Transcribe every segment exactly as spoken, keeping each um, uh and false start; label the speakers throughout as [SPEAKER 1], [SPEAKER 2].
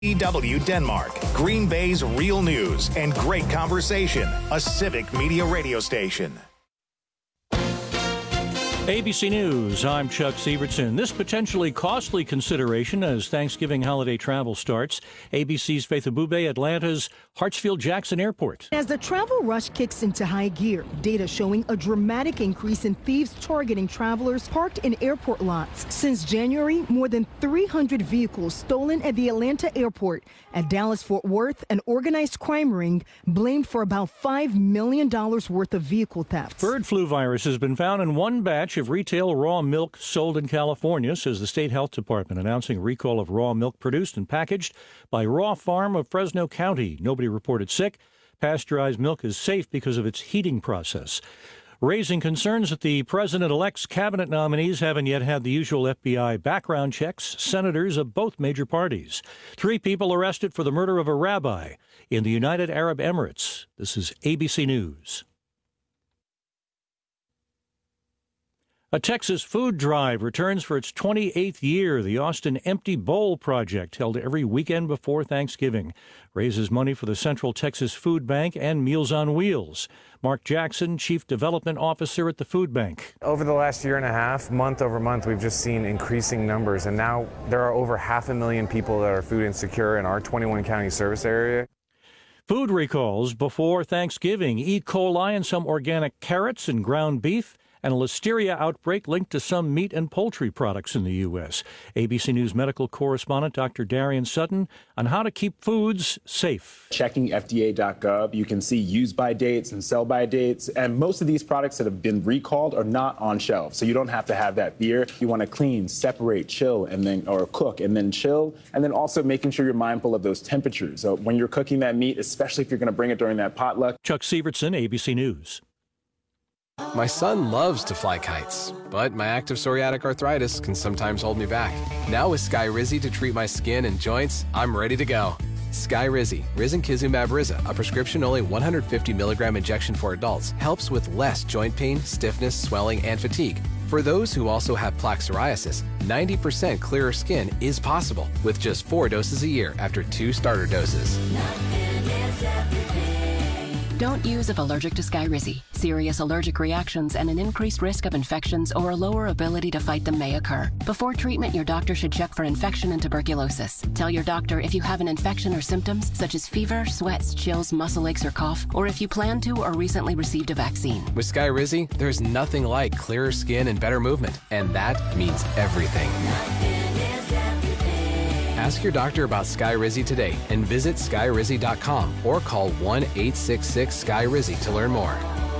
[SPEAKER 1] E W Denmark, Green Bay's real news and great conversation. A civic media radio station.
[SPEAKER 2] A B C News, I'm Chuck Sievertson. This potentially costly consideration as Thanksgiving holiday travel starts. A B C's Faith Abube, Atlanta's Hartsfield-Jackson Airport.
[SPEAKER 3] As the travel rush kicks into high gear, data showing a dramatic increase in thieves targeting travelers parked in airport lots. Since January, more than three hundred vehicles stolen at the Atlanta airport. At Dallas-Fort Worth, an organized crime ring blamed for about five million dollars worth of vehicle thefts.
[SPEAKER 2] Bird flu virus has been found in one batch of retail raw milk sold in California, says the state health department, announcing recall of raw milk produced and packaged by Raw Farm of Fresno County. Nobody reported sick. Pasteurized milk is safe because of its heating process. Raising concerns that the president-elect's cabinet nominees haven't yet had the usual F B I background checks, senators of both major parties. Three people arrested for the murder of a rabbi in the United Arab Emirates. This is A B C News. A Texas food drive returns for its twenty-eighth year. The Austin Empty Bowl Project, held every weekend before Thanksgiving, raises money for the Central Texas Food Bank and Meals on Wheels. Mark Jackson, Chief Development Officer at the Food Bank.
[SPEAKER 4] Over the last year and a half, month over month, we've just seen increasing numbers, and now there are over half a million people that are food insecure in our twenty-one county service area.
[SPEAKER 2] Food recalls before Thanksgiving. E. coli in some organic carrots and ground beef, and a listeria outbreak linked to some meat and poultry products in the U S. A B C News medical correspondent Doctor Darian Sutton on how to keep foods safe.
[SPEAKER 5] Checking F D A dot gov, you can see use-by dates and sell-by dates, and most of these products that have been recalled are not on shelves, so you don't have to have that fear. You want to clean, separate, chill, and then or cook, and then chill, and then also making sure you're mindful of those temperatures. So when you're cooking that meat, especially if you're going to bring it during that potluck.
[SPEAKER 2] Chuck Sievertson, A B C News.
[SPEAKER 6] My son loves to fly kites, but my active psoriatic arthritis can sometimes hold me back. Now with Skyrizi to treat my skin and joints, I'm ready to go. Skyrizi, risankizumab Riza, a prescription-only one hundred fifty milligram injection for adults, helps with less joint pain, stiffness, swelling, and fatigue. For those who also have plaque psoriasis, ninety percent clearer skin is possible with just four doses a year after two starter doses.
[SPEAKER 7] Don't use if allergic to Skyrizi. Serious allergic reactions and an increased risk of infections or a lower ability to fight them may occur. Before treatment, your doctor should check for infection and tuberculosis. Tell your doctor if you have an infection or symptoms such as fever, sweats, chills, muscle aches, or cough, or if you plan to or recently received a vaccine.
[SPEAKER 6] With Skyrizi, there's nothing like clearer skin and better movement, and that means everything. Ask your doctor about Skyrizi today and visit Skyrizi dot com or call one eight six six Sky Rizi to learn more.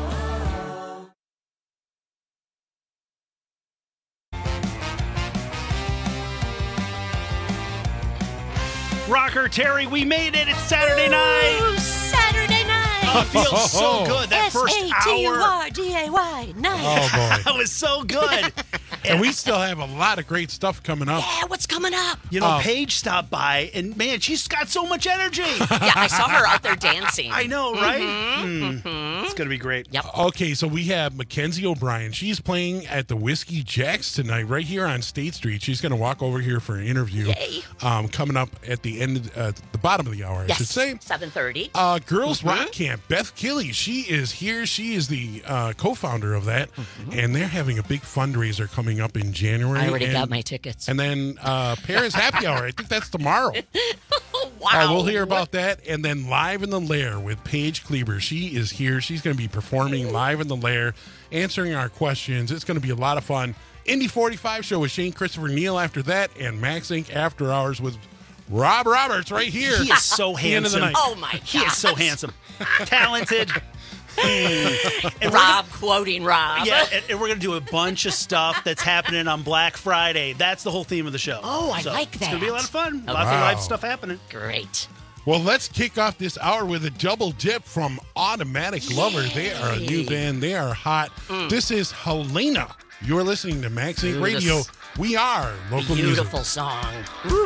[SPEAKER 8] Rocker Terry, we made it. It's Saturday night.
[SPEAKER 9] Ooh, Saturday night.
[SPEAKER 8] It feels so good. That first
[SPEAKER 9] S A T U
[SPEAKER 8] hour.
[SPEAKER 9] R D A Y, night.
[SPEAKER 10] Oh, boy.
[SPEAKER 8] That was so good.
[SPEAKER 10] And we still have a lot of great stuff coming up.
[SPEAKER 9] Yeah, what's coming up?
[SPEAKER 8] You know,
[SPEAKER 10] Oh.
[SPEAKER 8] Paige stopped by, and man, she's got so much energy.
[SPEAKER 9] Yeah, I saw her out there dancing.
[SPEAKER 8] I know, right?
[SPEAKER 9] Mhm,
[SPEAKER 8] Hmm.
[SPEAKER 9] mhm.
[SPEAKER 8] It's going to be great.
[SPEAKER 9] Yep.
[SPEAKER 10] Okay, so we have Mackenzie O'Brien. She's playing at the Whiskey Jacks tonight, right here on State Street. She's going to walk over here for an interview.
[SPEAKER 9] Yay.
[SPEAKER 10] Um, coming up at the end, uh, the bottom of the hour, I
[SPEAKER 9] Yes,
[SPEAKER 10] should say.
[SPEAKER 9] seven thirty.
[SPEAKER 10] Uh, Girls
[SPEAKER 9] Mhm.
[SPEAKER 10] Rock Camp. Beth Killey, she is here. She is the uh, co-founder of that, and they're having a big fundraiser coming up in January.
[SPEAKER 9] I already
[SPEAKER 10] and,
[SPEAKER 9] got my tickets.
[SPEAKER 10] And then uh, Parents Happy Hour. I think that's tomorrow.
[SPEAKER 9] Wow.
[SPEAKER 10] Uh, we'll hear about that. And then Live in the Lair with Paige Kleber. She is here. She's going to be performing live in the Lair, answering our questions. It's going to be a lot of fun. Indy forty-five show with Shane Christopher Neal after that, and Max Incorporated After Hours with Rob Roberts right here.
[SPEAKER 8] He is so
[SPEAKER 10] the end of the
[SPEAKER 8] handsome.
[SPEAKER 10] night.
[SPEAKER 9] Oh, my God.
[SPEAKER 8] He is so handsome. Talented. Mm. And we're
[SPEAKER 9] Rob quoting Rob.
[SPEAKER 8] Yeah, and, and we're going to do a bunch of stuff that's happening on Black Friday. That's the whole theme of the show.
[SPEAKER 9] Oh, I
[SPEAKER 8] So
[SPEAKER 9] like
[SPEAKER 8] It's
[SPEAKER 9] that.
[SPEAKER 8] going to be a lot of fun.
[SPEAKER 9] Okay.
[SPEAKER 8] Lots of
[SPEAKER 10] Wow.
[SPEAKER 8] live stuff happening.
[SPEAKER 9] Great.
[SPEAKER 10] Well, let's kick off this hour with a double dip from Automatic Lover. They are a new band. They are hot.
[SPEAKER 9] Mm.
[SPEAKER 10] This is Helena. You're listening to Max Inc
[SPEAKER 9] Beautiful.
[SPEAKER 10] Radio. We are local
[SPEAKER 9] Beautiful
[SPEAKER 10] music.
[SPEAKER 9] song. Woo.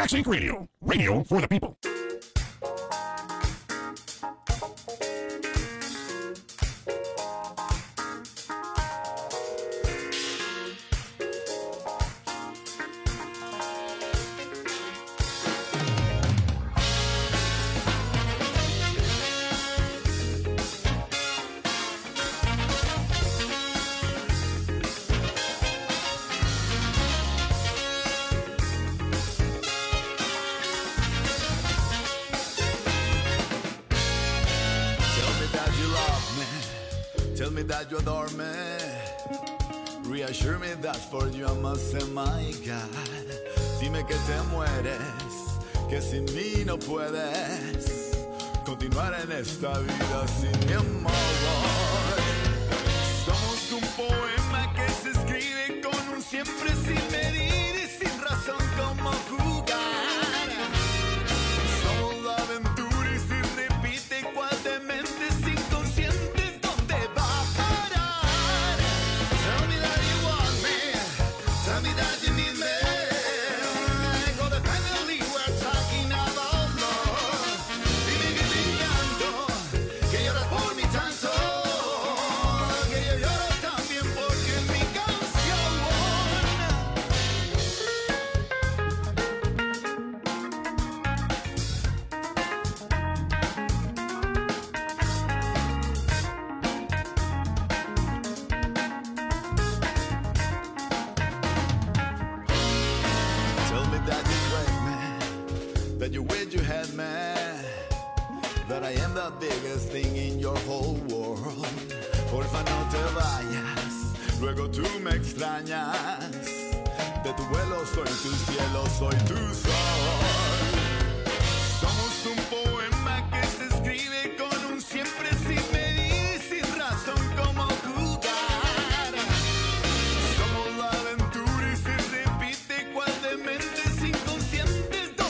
[SPEAKER 11] Max Inc Radio. Radio for the people.
[SPEAKER 12] Tell me that you adore me. Reassure me that for you I must say my God. Dime que te mueres, que sin mí no puedes continuar en esta vida sin mi amor. Somos un poema que se escribe con un siempre sin medir y sin razón como jugar. Somos la aventura y si repite cual dementes inconscientes. That you wish you had me, that I am the biggest thing in your whole world. Porfa no te vayas, luego tú me extrañas. De tu vuelo soy tu cielo, soy tu sol. Somos un poema que se escribe con un siempre sin medir y sin razón como jugar. Somos la aventura y se repite cual dementes inconscientes.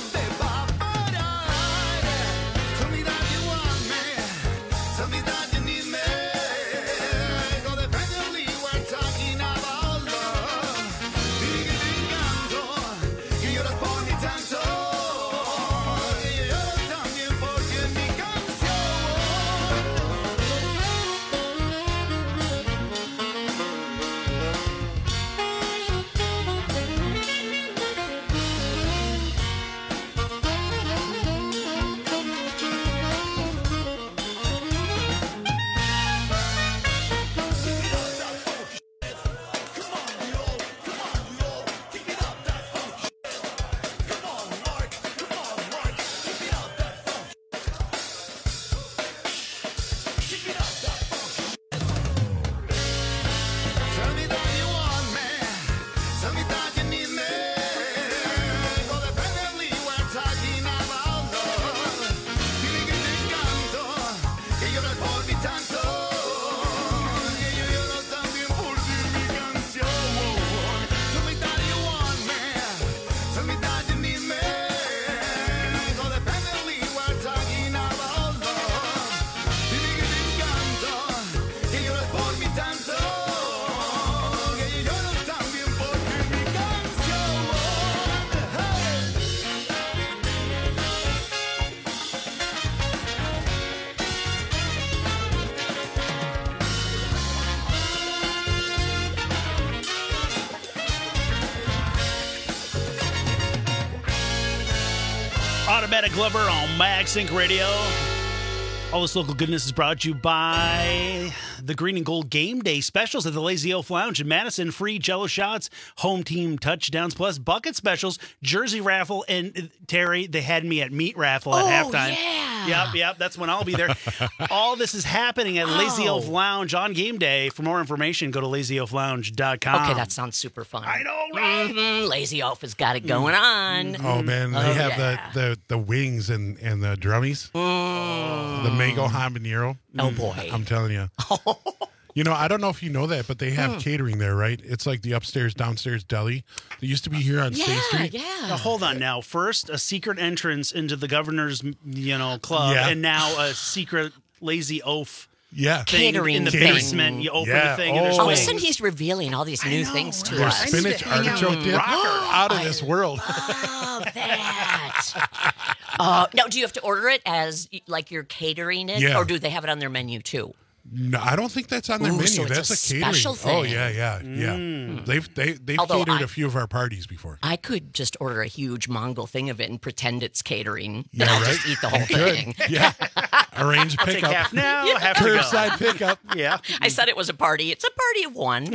[SPEAKER 8] Automatic Lover on Max Inc Radio. All this local goodness is brought to you by the Green and Gold Game Day specials at the Lazy Elf Lounge in Madison. Free Jello shots, home team touchdowns, plus bucket specials, jersey raffle, and Terry, they had me at meat raffle at
[SPEAKER 9] oh,
[SPEAKER 8] halftime.
[SPEAKER 9] Yeah.
[SPEAKER 8] Yep, yep, that's when I'll be there. All this is happening at oh. Lazy Elf Lounge on game day. For more information, go to lazy elf lounge dot com.
[SPEAKER 9] Okay, that sounds super fun.
[SPEAKER 8] I know, right?
[SPEAKER 9] Mm-hmm. Lazy Elf has got it going on.
[SPEAKER 10] Oh, man, they
[SPEAKER 9] oh,
[SPEAKER 10] have
[SPEAKER 9] yeah.
[SPEAKER 10] the, the, the wings and, and the drummies.
[SPEAKER 9] Mm.
[SPEAKER 10] The mango habanero.
[SPEAKER 9] Oh, boy.
[SPEAKER 10] I'm telling you. You know, I don't know if you know that, but they have
[SPEAKER 9] Hmm.
[SPEAKER 10] catering there, right? It's like the upstairs, downstairs deli. They used to be here on
[SPEAKER 9] Yeah,
[SPEAKER 10] State Street.
[SPEAKER 9] yeah.
[SPEAKER 8] Now, hold on now. First, a secret entrance into the governor's, you know, club,
[SPEAKER 10] Yeah.
[SPEAKER 8] and now a secret Lazy Oaf
[SPEAKER 10] Yeah.
[SPEAKER 8] thing
[SPEAKER 9] Catering
[SPEAKER 8] in the
[SPEAKER 9] thing.
[SPEAKER 8] basement. You open
[SPEAKER 10] Yeah.
[SPEAKER 8] the thing and there's
[SPEAKER 10] Oh.
[SPEAKER 9] All of a
[SPEAKER 8] wings.
[SPEAKER 9] sudden, he's revealing all these new things to
[SPEAKER 10] There's
[SPEAKER 9] us.
[SPEAKER 10] spinach artichoke dip. Out of this world.
[SPEAKER 9] Oh, that. Uh, now, do you have to order it as like you're catering it,
[SPEAKER 10] Yeah.
[SPEAKER 9] or do they have it on their menu too?
[SPEAKER 10] No, I don't think that's on their
[SPEAKER 9] Ooh,
[SPEAKER 10] menu.
[SPEAKER 9] so it's
[SPEAKER 10] that's
[SPEAKER 9] a
[SPEAKER 10] a, catering.
[SPEAKER 9] special
[SPEAKER 10] Oh
[SPEAKER 9] thing.
[SPEAKER 10] yeah, yeah, yeah.
[SPEAKER 8] Mm.
[SPEAKER 10] They've they they've
[SPEAKER 9] Although
[SPEAKER 10] catered
[SPEAKER 9] I-
[SPEAKER 10] a few of our parties before.
[SPEAKER 9] I could just order a huge Mongol thing of it and pretend it's catering.
[SPEAKER 10] Yeah,
[SPEAKER 9] and I'll
[SPEAKER 10] right?
[SPEAKER 9] just eat the whole
[SPEAKER 10] Good.
[SPEAKER 9] thing.
[SPEAKER 10] Yeah. Arrange
[SPEAKER 8] I'll take
[SPEAKER 10] pickup.
[SPEAKER 8] half now, half to go.
[SPEAKER 10] Curbside pickup.
[SPEAKER 8] Yeah.
[SPEAKER 9] I said it was a party. It's a party of one.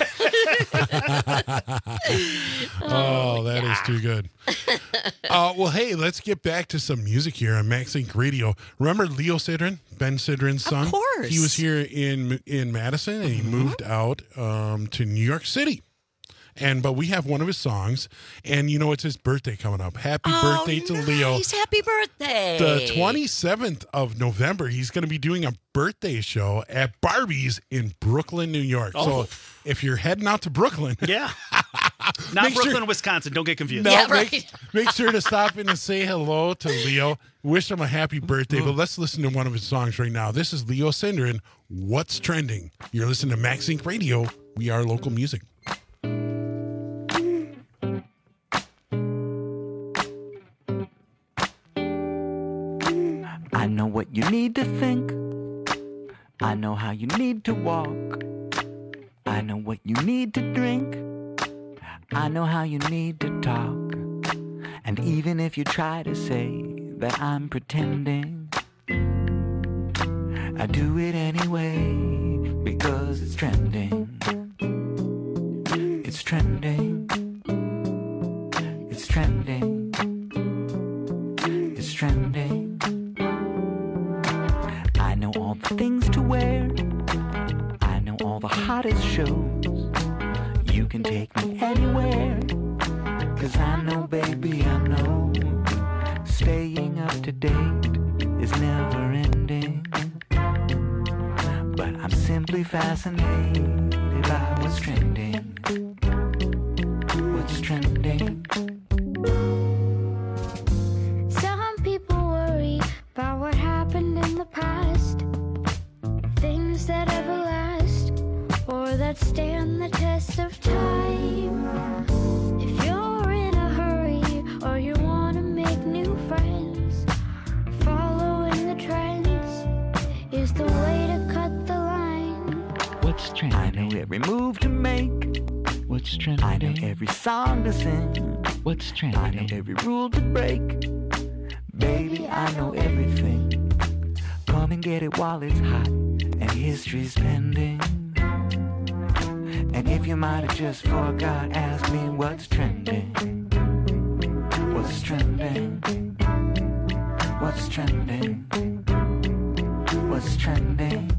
[SPEAKER 10] Oh, that is too good. Uh, well, hey, let's get back to some music here on Max Inc Radio. Remember Leo Sidran, Ben Sidran's son?
[SPEAKER 9] Of course.
[SPEAKER 10] He was here in in Madison, and he moved out um, to New York City. And but we have one of his songs, and you know it's his birthday coming up. Happy
[SPEAKER 9] Oh,
[SPEAKER 10] birthday to Leo!
[SPEAKER 9] nice. Happy birthday.
[SPEAKER 10] The twenty-seventh of November, he's going to be doing a birthday show at Barbie's in Brooklyn, New York.
[SPEAKER 8] Oh.
[SPEAKER 10] So if you're heading out to Brooklyn,
[SPEAKER 8] Yeah. Not
[SPEAKER 10] Make sure-
[SPEAKER 8] Brooklyn, Wisconsin. Don't get confused.
[SPEAKER 10] no,
[SPEAKER 9] Yeah,
[SPEAKER 10] make,
[SPEAKER 9] right.
[SPEAKER 10] make sure to stop in and say hello to Leo. Wish him a happy birthday. But let's listen to one of his songs right now. This is Leo Sidran, What's Trending? You're listening to Max Inc Radio. We are local music.
[SPEAKER 13] I know what you need to think. I know how you need to walk. I know what you need to drink. I know how you need to talk. And even if you try to say that I'm pretending, I do it anyway because it's trending. It's trending. It's trending. It's trending. I know all the things to wear. I know all the hottest shows. You can take me anywhere. Cause I know, baby, I know. Staying up to date is never ending. But I'm simply fascinated by what's trending. What's trending?
[SPEAKER 14] Some people worry about what happened in the past. Things that ever last or that stand the test of time. If you're in a hurry or you want to make new friends, following the trends is the way to cut the line.
[SPEAKER 13] What's trending? I know every move to make. What's trending? I know every song to sing. What's trending? I know every rule to break. Baby, I know everything. Come and get it while it's hot and history's pending. And if you might have just forgot, ask me what's trending. What's trending? What's trending? What's trending?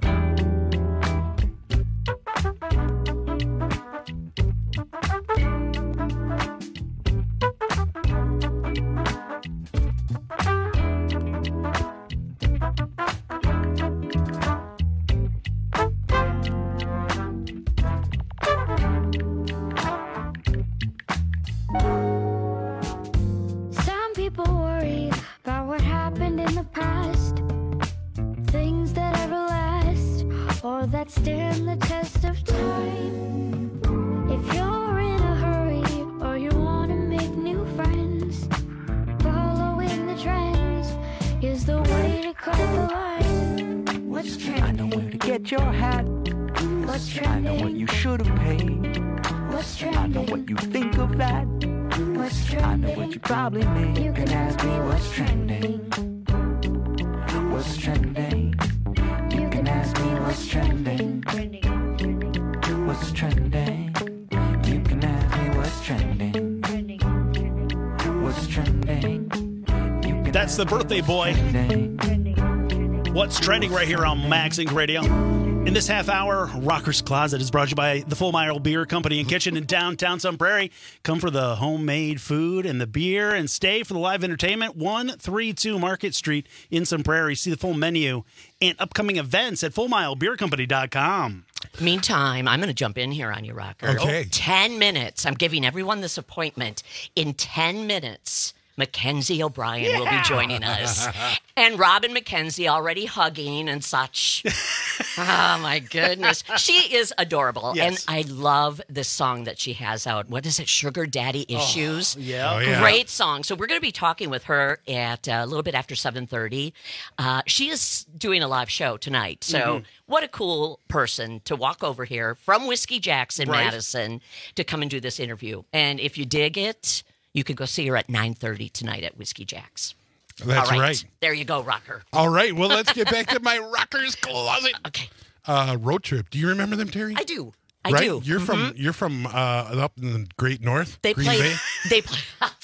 [SPEAKER 14] Some people worry about what happened in the past. Things that ever last or that stand the test of time. If you're in a hurry or you want to make new friends, following the trends is the way to cut the line. What's trending?
[SPEAKER 13] I know where to get your hat.
[SPEAKER 14] What's
[SPEAKER 13] I know what
[SPEAKER 14] trending?
[SPEAKER 13] you should have paid.
[SPEAKER 14] What's
[SPEAKER 13] I know
[SPEAKER 14] trending?
[SPEAKER 13] what you think of that.
[SPEAKER 14] What's
[SPEAKER 13] I know what you
[SPEAKER 14] trending?
[SPEAKER 13] probably make.
[SPEAKER 14] You can ask me what's trending.
[SPEAKER 13] What's trending?
[SPEAKER 14] You
[SPEAKER 13] can ask me what's trending. What's trending? You can ask me what's trending. What's trending? You can
[SPEAKER 8] That's the
[SPEAKER 13] ask me
[SPEAKER 8] birthday
[SPEAKER 13] what's
[SPEAKER 8] boy.
[SPEAKER 13] trending.
[SPEAKER 8] What's trending right here on Max Inc Radio? In this half hour, Rocker's Closet is brought to you by the Full Mile Beer Company and Kitchen in downtown Sun Prairie. Come for the homemade food and the beer and stay for the live entertainment. one thirty-two Market Street in Sun Prairie. See the full menu and upcoming events at full mile beer company dot com.
[SPEAKER 9] Meantime, I'm going to jump in here on you, Rocker.
[SPEAKER 10] Okay.
[SPEAKER 9] Oh, ten minutes. I'm giving everyone this appointment. In ten minutes, Mackenzie O'Brien yeah. will be joining us. And Robin McKenzie already hugging and such. Oh, my goodness. She is adorable. Yes. And I love this song that she has out. What is it? Sugar Daddy Issues?
[SPEAKER 8] Oh, yeah. Oh,
[SPEAKER 10] yeah.
[SPEAKER 9] Great song. So we're going to be talking with her at uh, a little bit after seven thirty. Uh, she is doing a live show tonight. So mm-hmm. what a cool person to walk over here from Whiskey Jack's in right. Madison to come and do this interview. And if you dig it, you can go see her at nine thirty tonight at Whiskey Jack's.
[SPEAKER 10] That's
[SPEAKER 9] All right.
[SPEAKER 10] right.
[SPEAKER 9] There you go, Rocker.
[SPEAKER 10] All right. Well, let's get back to my Rockers Closet.
[SPEAKER 9] Okay.
[SPEAKER 10] Uh, road trip. Do you remember them, Terry?
[SPEAKER 9] I do. I
[SPEAKER 10] right?
[SPEAKER 9] do.
[SPEAKER 10] You're
[SPEAKER 9] mm-hmm.
[SPEAKER 10] from you're from uh, up in the Great North.
[SPEAKER 9] They
[SPEAKER 10] Green
[SPEAKER 9] play.
[SPEAKER 10] Bay?
[SPEAKER 9] They play.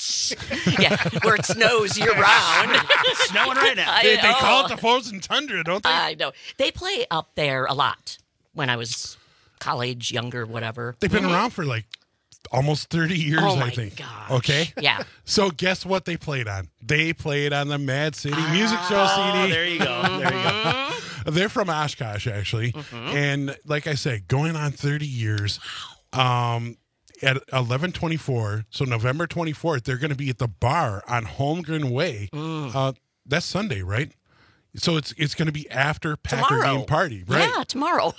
[SPEAKER 9] Yeah, where it snows year round.
[SPEAKER 8] It's snowing right now.
[SPEAKER 10] They, they call it the frozen tundra, don't they?
[SPEAKER 9] I know. They play up there a lot when I was college, younger, whatever.
[SPEAKER 10] They've been
[SPEAKER 9] mm-hmm.
[SPEAKER 10] around for like almost thirty years,
[SPEAKER 9] oh my
[SPEAKER 10] I think.
[SPEAKER 9] Gosh.
[SPEAKER 10] Okay?
[SPEAKER 9] Yeah.
[SPEAKER 10] So guess what they played on? They played on the Mad City Music Show C D.
[SPEAKER 8] Oh, there you go. There you go.
[SPEAKER 10] They're from Oshkosh, actually.
[SPEAKER 9] Mm-hmm.
[SPEAKER 10] And like I said, going on thirty years. Um, at eleven twenty-four, so November twenty-fourth, they're going to be at the bar on Holmgren Way.
[SPEAKER 9] Mm.
[SPEAKER 10] Uh, that's Sunday, right? So it's it's going to be after Packer
[SPEAKER 9] tomorrow.
[SPEAKER 10] game party, right?
[SPEAKER 9] Yeah, tomorrow.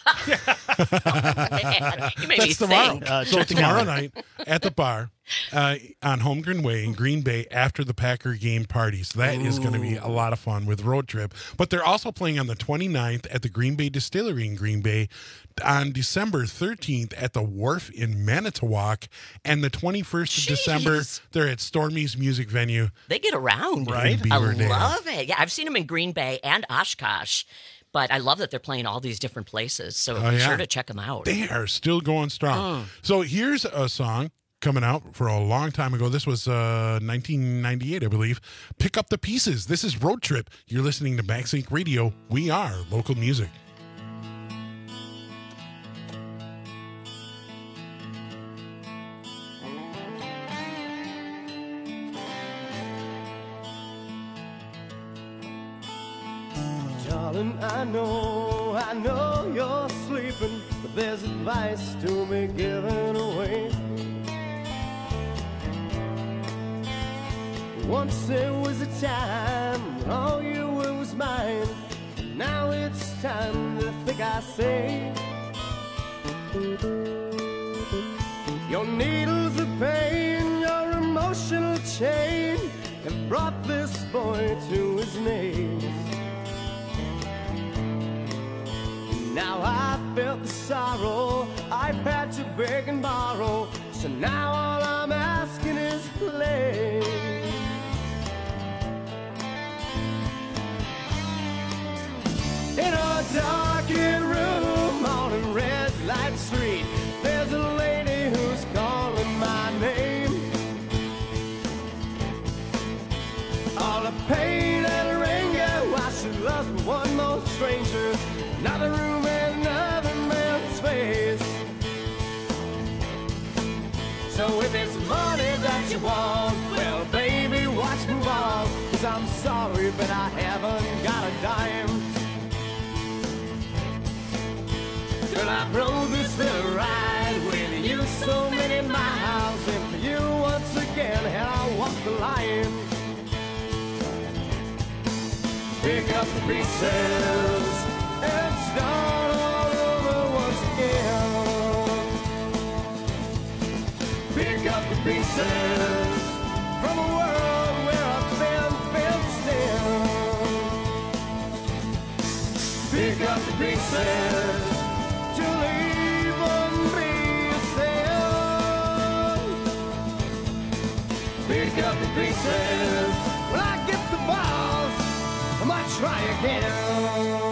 [SPEAKER 9] Oh, man. You made
[SPEAKER 10] That's
[SPEAKER 9] me
[SPEAKER 10] tomorrow.
[SPEAKER 9] think.
[SPEAKER 8] Uh,
[SPEAKER 10] so tomorrow night at the bar uh, on Holmgren Way in Green Bay after the Packer game party. So that Ooh. is going to be a lot of fun with Road Trip. But they're also playing on the twenty-ninth at the Green Bay Distillery in Green Bay, on December thirteenth at the Wharf in Manitowoc, and the twenty-first of December they're at Stormy's Music Venue.
[SPEAKER 9] They get around,
[SPEAKER 10] right?
[SPEAKER 9] I love it. Yeah, I've seen them in Green Bay and Oshkosh, but I love that they're playing all these different places. So
[SPEAKER 10] oh,
[SPEAKER 9] be
[SPEAKER 10] yeah.
[SPEAKER 9] sure to check them out.
[SPEAKER 10] They are still going strong. Mm. So here's a song coming out for a long time ago. This was uh, nineteen ninety-eight, I believe. Pick Up the Pieces. This is Road Trip. You're listening to MaxInc Radio. We are local music.
[SPEAKER 15] Darling, I know, I know you're sleeping, but there's advice to be given away. Once there was a time when all you were was mine. Now it's time to think, I say. Your needles of pain, your emotional chain have brought this boy to his knees. Now I felt the sorrow, I've had to beg and borrow, so now all I'm asking is please. In a darkened room on a red light street, there's a lady who's calling my name. All the pain and anger, why she loves me one more stranger. Another room and another man's face. So if it's money that you want, well, baby, watch move on. Cause I'm sorry, but I haven't got a dime. Girl, I rode this little ride with you so many miles. And for you once again, and I walk the line. Pick up the pieces and start all over once again. Pick up the pieces from a world where I've been fenced in. Pick up the pieces to leave on me yourself. Pick up the pieces when I get the balls, I might try again.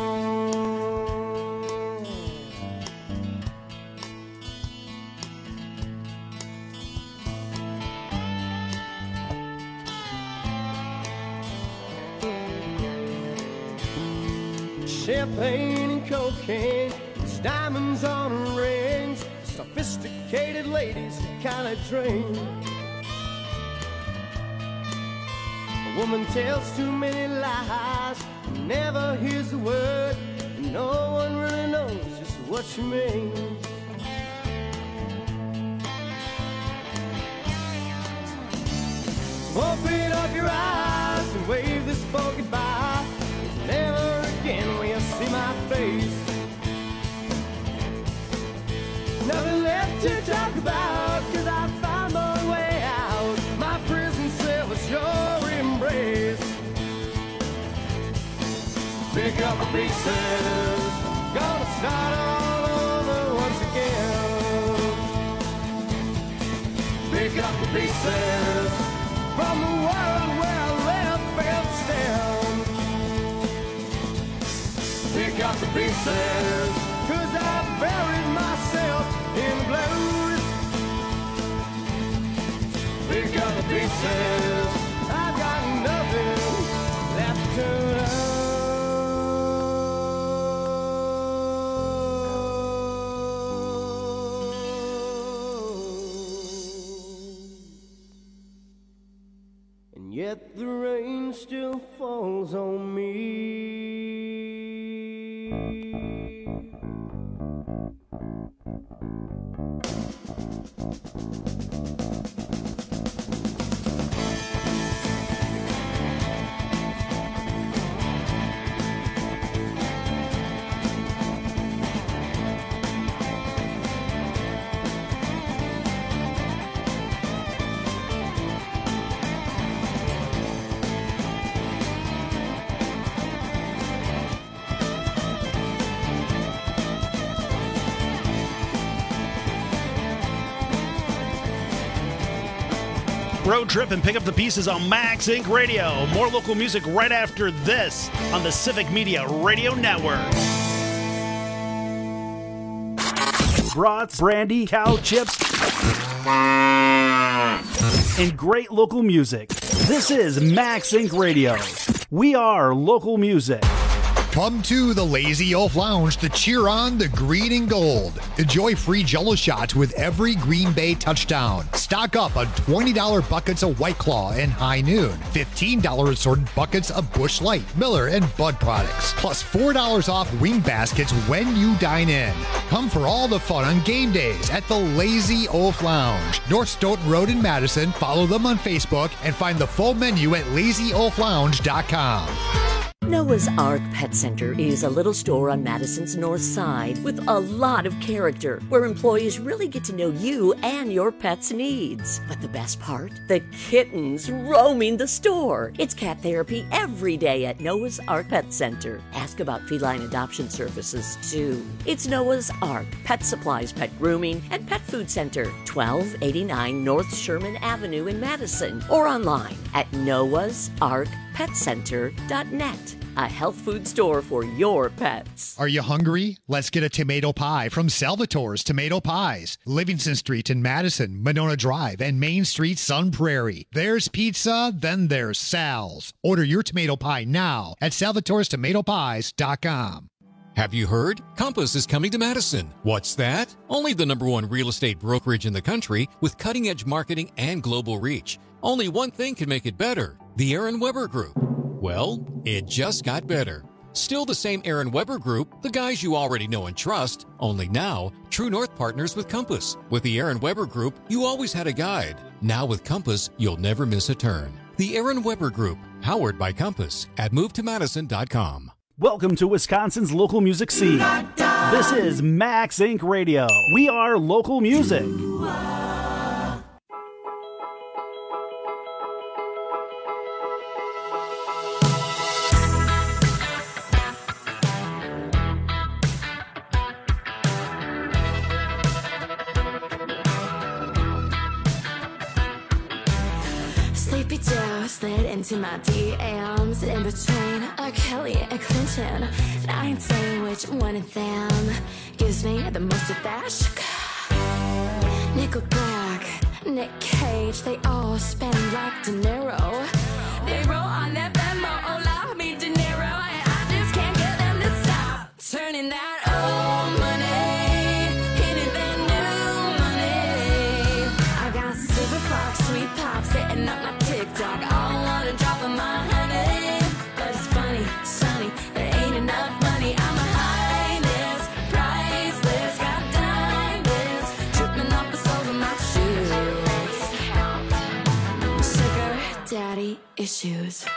[SPEAKER 15] Champagne and cocaine, there's diamonds on her rings, sophisticated ladies who kind of drink. A woman tells too many lies, never hears a word, and no one really knows just what she means. Open up your eyes and wave this boat goodbye. 'Cause never again will you see my face. Nothing left to talk about, 'cause I found my way out. My prison cell was your embrace. Pick up the pieces, gonna start all over once again. Pick up the pieces from the world where I left failed to stand. Pick up the pieces, 'cause I buried myself in the blues. Pick up the pieces, I've got nothing left to lose. And yet the rain still falls on me.
[SPEAKER 8] Road Trip and Pick Up the Pieces on Max Inc Radio. More local music right after this on the Civic Media Radio Network. Brats, brandy, cow chips, and great local music. This is Max Inc Radio. We are local music.
[SPEAKER 16] Come to the Lazy Oaf Lounge to cheer on the green and gold. Enjoy free Jell-O shots with every Green Bay touchdown. Stock up on twenty dollars buckets of White Claw and High Noon. fifteen dollars assorted buckets of Busch Light, Miller, and Bud products. Plus four dollars off wing baskets when you dine in. Come for all the fun on game days at the Lazy Oaf Lounge. North Stoughton Road in Madison. Follow them on Facebook and find the full menu at lazy oaf lounge dot com.
[SPEAKER 17] Noah's Ark Pet Center is a little store on Madison's north side with a lot of character, where employees really get to know you and your pet's needs. But the best part? The kittens roaming the store. It's cat therapy every day at Noah's Ark Pet Center. Ask about feline adoption services, too. It's Noah's Ark Pet Supplies, Pet Grooming, and Pet Food Center, twelve eighty-nine North Sherman Avenue in Madison, or online at noahs ark pet center dot net. A health food store for your pets.
[SPEAKER 16] Are you hungry? Let's get a tomato pie from Salvatore's Tomato Pies. Livingston Street in Madison, Monona Drive, and Main Street, Sun Prairie. There's pizza, then there's Sal's. Order your tomato pie now at salvatores tomato pies dot com.
[SPEAKER 18] Have you heard? Compass is coming to Madison. What's that? Only the number one real estate brokerage in the country with cutting-edge marketing and global reach. Only one thing can make it better. The Aaron Weber Group. Well, it just got better. Still the same Aaron Weber Group, the guys you already know and trust, only now, True North partners with Compass. With the Aaron Weber Group, you always had a guide. Now with Compass, you'll never miss a turn. The Aaron Weber Group, powered by Compass at move to madison dot com.
[SPEAKER 8] Welcome to Wisconsin's local music scene. This is Max Inc Radio. We are local music.
[SPEAKER 19] Sleepy Joe slid into my D Ms in between a Kelly and Clinton. And I ain't saying which one of them gives me the most of that sugar. Nickelback, Nick Cage, they all spend like De Niro. They roll on that Venmo, allow me De Niro, and I just can't get them to stop turning that old money into that new money. I got silver fox, sweet pop, sitting up my TikTok, all on a drop of my honey. But it's funny, sunny, there ain't enough money. I'm a highness, priceless, got diamonds dripping off the soles of my shoes. Sugar daddy issues.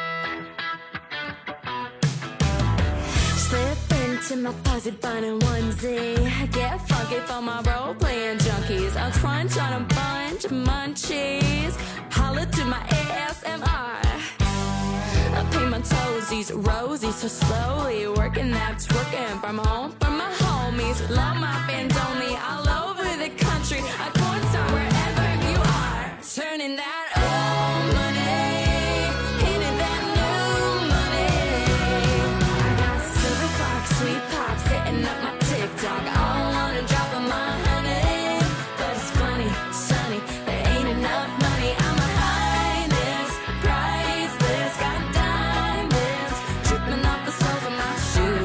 [SPEAKER 19] Slip into my fuzzy bunny onesie. Get funky for my role-playing junkies. I'll crunch on a bunch of munchies. Holler to my A S M R. I paint my toesies rosy so slowly. Working that's working from home for my homies. Love my fans only all over the country. I porn star wherever you are. Turning that old money into that new money. I got silver clock, sweet pop sitting up my TikTok. I wanna drop on my honey, but it's funny, sunny, there ain't enough money. I'm a highness, priceless, got diamonds dripping off the soles of my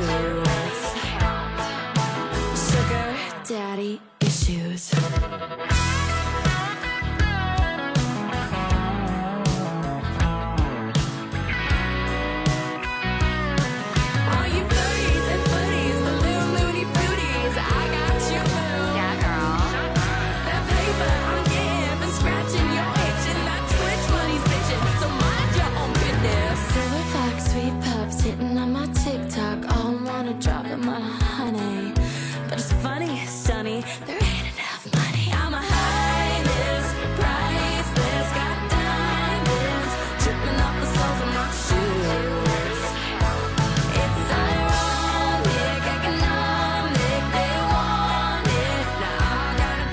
[SPEAKER 19] shoes. Sugar daddy issues. All you footies and footies, balloon loony fruities, I got you, boo. Yeah, girl. That paper I'm getting for scratching your itch, and that Twitch money's bitching, so mind your own business. Silver fox, sweet pups hitting on my TikTok. All wanna drop in my honey, but it's funny, sunny, there ain't enough money. I'm a highness, priceless, got diamonds dripping off the soles of my shoes. It's ironic, economic, they want it. Now I gotta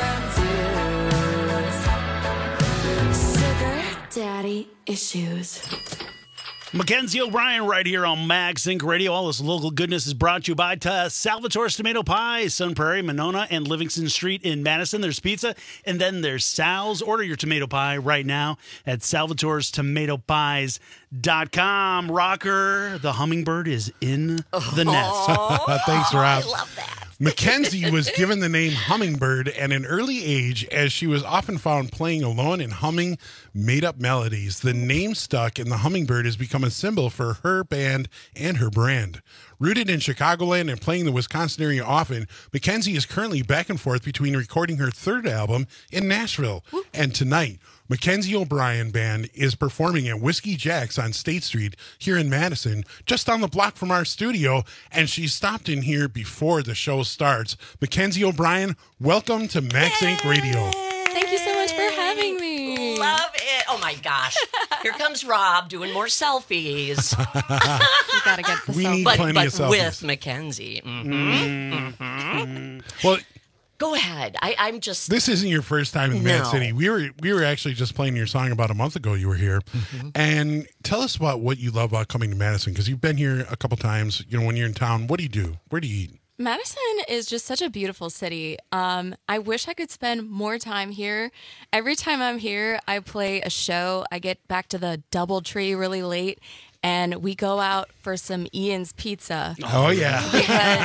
[SPEAKER 19] pay their dues. Sugar daddy issues.
[SPEAKER 8] Mackenzie O'Brien right here on MagSync Radio. All this local goodness is brought to you by uh, Salvatore's Tomato Pies, Sun Prairie, Monona, and Livingston Street in Madison. There's pizza, and then there's Sal's. Order your tomato pie right now at salvatores tomato pies dot com. Rocker, the hummingbird is in the nest.
[SPEAKER 10] Thanks, Rob.
[SPEAKER 9] I love that.
[SPEAKER 10] Mackenzie was given the name Hummingbird at an early age as she was often found playing alone and humming made-up melodies. The name stuck, and the Hummingbird has become a symbol for her band and her brand. Rooted in Chicagoland and playing the Wisconsin area often, Mackenzie is currently back and forth between recording her third album in Nashville. Whoop. And tonight, Mackenzie O'Brien Band is performing at Whiskey Jack's on State Street here in Madison, just down the block from our studio, and she stopped in here before the show starts. Mackenzie O'Brien, welcome to MagSync Radio.
[SPEAKER 20] Thank you so much for having me.
[SPEAKER 9] Love it. Oh, my gosh. Here comes Rob doing more selfies.
[SPEAKER 20] You got to get the
[SPEAKER 10] We
[SPEAKER 20] selfie.
[SPEAKER 10] need
[SPEAKER 9] but
[SPEAKER 10] plenty
[SPEAKER 9] but
[SPEAKER 10] of selfies.
[SPEAKER 9] with Mackenzie. Mm-hmm. Mm-hmm.
[SPEAKER 10] Well,
[SPEAKER 9] Go ahead. I, I'm just...
[SPEAKER 10] this isn't your first time in Mad
[SPEAKER 9] No.
[SPEAKER 10] City. We were we were actually just playing your song about a month ago. You were here,
[SPEAKER 9] Mm-hmm.
[SPEAKER 10] and tell us about what you love about coming to Madison, because you've been here a couple times. You know, when you're in town, what do you do? Where do you eat?
[SPEAKER 20] Madison is just such a beautiful city. Um, I wish I could spend more time here. Every time I'm here, I play a show. I get back to the DoubleTree really late, and we go out for some Ian's Pizza.
[SPEAKER 10] Oh yeah.
[SPEAKER 20] Because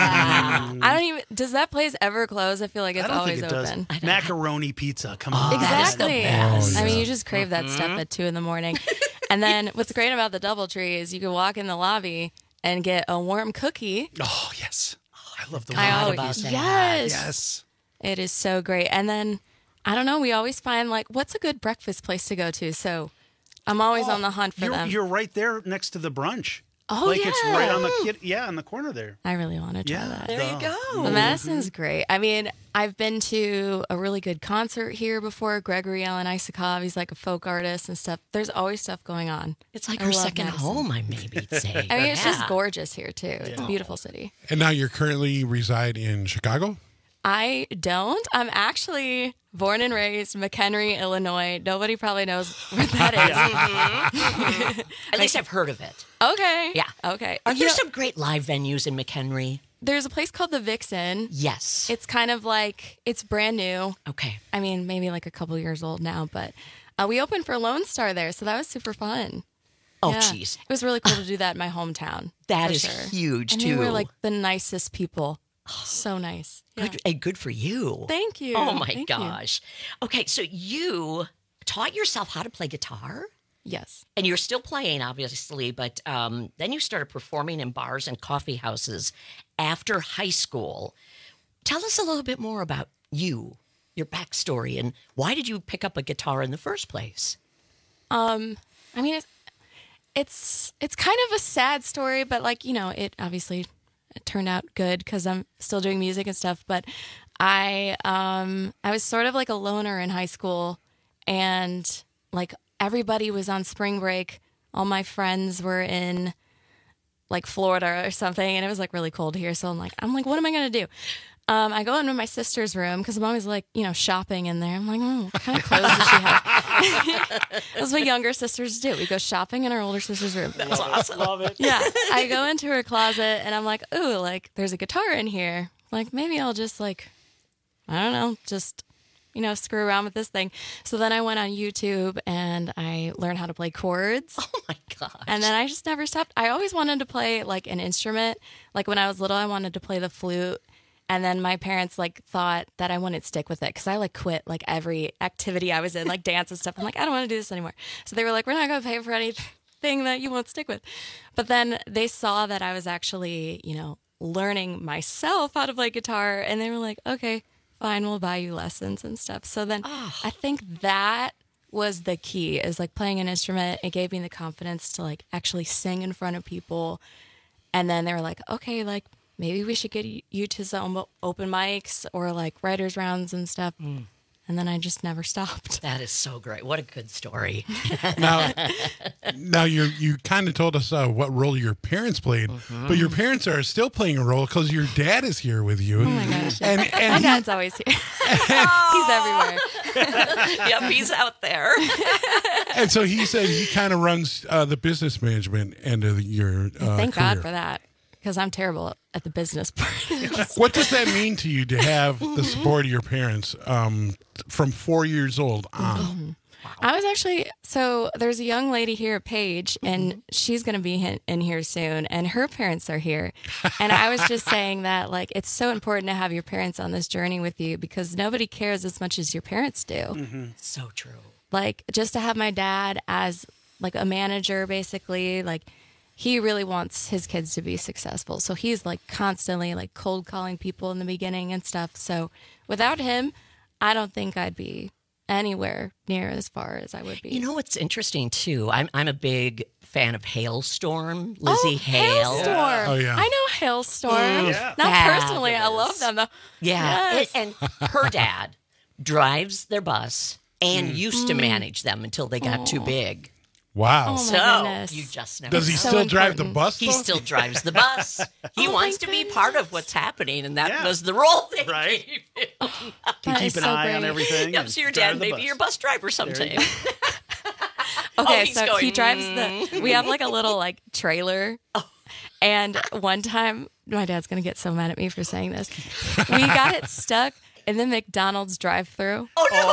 [SPEAKER 20] I don't even. Does that place ever close? I feel like it's
[SPEAKER 8] I don't
[SPEAKER 20] always
[SPEAKER 8] think it
[SPEAKER 20] open.
[SPEAKER 8] does. Macaroni pizza. Come on.
[SPEAKER 20] Exactly.
[SPEAKER 10] best. Oh,
[SPEAKER 20] I mean,
[SPEAKER 10] yeah.
[SPEAKER 20] you just crave that stuff at two in the morning. And then what's great about the DoubleTree is you can walk in the lobby and get a warm cookie.
[SPEAKER 8] Oh, yes. I love the
[SPEAKER 20] I
[SPEAKER 8] warm
[SPEAKER 20] always,
[SPEAKER 8] cookies.
[SPEAKER 20] yes.
[SPEAKER 8] Yes.
[SPEAKER 20] It is so great. And then, I don't know, we always find, like, what's a good breakfast place to go to? So I'm always
[SPEAKER 8] Oh,
[SPEAKER 20] on the hunt for
[SPEAKER 8] you're,
[SPEAKER 20] them.
[SPEAKER 8] You're right there next to the brunch.
[SPEAKER 20] Oh,
[SPEAKER 8] like it's
[SPEAKER 20] yeah.
[SPEAKER 8] right on the kid, yeah, in the corner there.
[SPEAKER 20] I really want to try
[SPEAKER 8] Yeah,
[SPEAKER 20] that.
[SPEAKER 9] There you go.
[SPEAKER 20] But Madison's great. I mean, I've been to a really good concert here before. Gregory Alan Isakov, he's like a folk artist and stuff. There's always stuff going on.
[SPEAKER 9] It's like
[SPEAKER 20] I
[SPEAKER 9] her
[SPEAKER 20] love
[SPEAKER 9] second
[SPEAKER 20] Madison.
[SPEAKER 9] home, I maybe say.
[SPEAKER 20] I mean, it's just
[SPEAKER 9] Yeah.
[SPEAKER 20] gorgeous here, too. It's a beautiful city.
[SPEAKER 10] And now you're currently reside in Chicago?
[SPEAKER 20] I don't. I'm actually born and raised McHenry, Illinois. Nobody probably knows where that is.
[SPEAKER 9] Mhm. At least I've heard of it.
[SPEAKER 20] Okay.
[SPEAKER 9] Yeah.
[SPEAKER 20] Okay.
[SPEAKER 9] Are
[SPEAKER 20] You
[SPEAKER 9] there
[SPEAKER 20] know,
[SPEAKER 9] some great live venues in McHenry?
[SPEAKER 20] There's a place called the Vixen.
[SPEAKER 9] Yes.
[SPEAKER 20] It's kind of like, it's brand new.
[SPEAKER 9] Okay.
[SPEAKER 20] I mean, maybe like a couple years old now, but uh, we opened for Lone Star there, so that was super fun.
[SPEAKER 9] Oh,
[SPEAKER 20] Yeah.
[SPEAKER 9] jeez.
[SPEAKER 20] It was really cool to do that in my hometown.
[SPEAKER 9] That
[SPEAKER 20] for
[SPEAKER 9] is
[SPEAKER 20] sure.
[SPEAKER 9] huge,
[SPEAKER 20] and
[SPEAKER 9] too.
[SPEAKER 20] they were like the nicest people. So nice. Yeah.
[SPEAKER 9] Good, hey, good for you.
[SPEAKER 20] Thank you.
[SPEAKER 9] Oh, my
[SPEAKER 20] Thank you.
[SPEAKER 9] gosh. Okay, so you taught yourself how to play guitar?
[SPEAKER 20] Yes.
[SPEAKER 9] And you're still playing, obviously, but um, then you started performing in bars and coffee houses after high school. Tell us a little bit more about you, your backstory, and why did you pick up a guitar in the first place?
[SPEAKER 20] Um, I mean, it's, it's it's kind of a sad story, but like, you know, it obviously it turned out good because I'm still doing music and stuff. But I um I was sort of like a loner in high school, and like everybody was on spring break. All my friends were in like Florida or something, and it was like really cold here. So I'm like, I'm like, what am I gonna do? Um, I go into my sister's room because I'm always like, you know, shopping in there. I'm like, oh, what kind of clothes does she have? That's what younger sisters do. We go shopping in our older sister's room.
[SPEAKER 9] That's awesome.
[SPEAKER 8] Love it.
[SPEAKER 20] Yeah. I go into her closet and I'm like, ooh, like there's a guitar in here. Like maybe I'll just like, I don't know, just, you know, screw around with this thing. So then I went on YouTube and I learned how to play chords.
[SPEAKER 9] Oh my gosh.
[SPEAKER 20] And then I just never stopped. I always wanted to play like an instrument. Like when I was little, I wanted to play the flute. And then my parents like thought that I wouldn't stick with it because I like quit like every activity I was in, like dance and stuff. I'm like, I don't want to do this anymore. So they were like, we're not going to pay for anything that you won't stick with. But then they saw that I was actually, you know, learning myself how to play guitar. And they were like, okay, fine, we'll buy you lessons and stuff. So then oh. I think that was the key is like playing an instrument. It gave me the confidence to like actually sing in front of people. And then they were like, okay, like, maybe we should get you to some open mics or like writers' rounds and stuff. Mm. And then I just never stopped.
[SPEAKER 9] That is so great. What a good story.
[SPEAKER 10] now, now you you kind of told us uh, what role your parents played, mm-hmm. but your parents are still playing a role because your dad is here with you.
[SPEAKER 20] Oh my gosh.
[SPEAKER 10] And, and
[SPEAKER 20] my
[SPEAKER 10] he,
[SPEAKER 20] dad's always here. He's everywhere.
[SPEAKER 9] Yep, he's out there.
[SPEAKER 10] And so he said he kind of runs uh, the business management end of your uh,
[SPEAKER 20] Thank
[SPEAKER 10] career.
[SPEAKER 20] God for that. Because I'm terrible at the business part.
[SPEAKER 10] What does that mean to you to have the support of your parents um, from four years old on?
[SPEAKER 20] Mm-hmm. Wow. I was actually, so there's a young lady here, Paige, and mm-hmm. she's going to be in, in here soon, and her parents are here. And I was just saying that, like, it's so important to have your parents on this journey with you because nobody cares as much as your parents do.
[SPEAKER 9] Mm-hmm. So true.
[SPEAKER 20] Like, just to have my dad as, like, a manager, basically, like, he really wants his kids to be successful. So he's like constantly like cold calling people in the beginning and stuff. So without him, I don't think I'd be anywhere near as far as I would be.
[SPEAKER 9] You know what's interesting too? I'm I'm a big fan of Hailstorm, Lizzie
[SPEAKER 20] oh,
[SPEAKER 9] Hale.
[SPEAKER 20] Hailstorm. Yeah. Oh yeah. I know Hailstorm. Mm, yeah. Not Fabulous. Personally, I love them though.
[SPEAKER 9] Yeah.
[SPEAKER 20] Yes.
[SPEAKER 9] And, and her dad drives their bus and mm. used to manage them until they got oh. too big.
[SPEAKER 10] Wow.
[SPEAKER 20] Oh
[SPEAKER 9] so
[SPEAKER 20] goodness.
[SPEAKER 9] you just know.
[SPEAKER 10] Does he
[SPEAKER 20] so
[SPEAKER 10] still
[SPEAKER 20] important.
[SPEAKER 10] drive the bus?
[SPEAKER 9] He
[SPEAKER 10] though?
[SPEAKER 9] still drives the bus. He
[SPEAKER 20] oh
[SPEAKER 9] wants to be part of what's happening, and that yeah. was the role they
[SPEAKER 8] right.
[SPEAKER 9] gave him.
[SPEAKER 8] Oh, Can keep an
[SPEAKER 20] so
[SPEAKER 8] eye
[SPEAKER 20] great.
[SPEAKER 8] on everything.
[SPEAKER 9] Yep, so your dad may be your bus driver sometime.
[SPEAKER 20] Okay,
[SPEAKER 9] oh,
[SPEAKER 20] so
[SPEAKER 9] going,
[SPEAKER 20] he drives the. We have like a little like trailer,
[SPEAKER 9] oh.
[SPEAKER 20] and one time my dad's gonna get so mad at me for saying this. We got it stuck in the McDonald's drive-thru.
[SPEAKER 9] Oh no!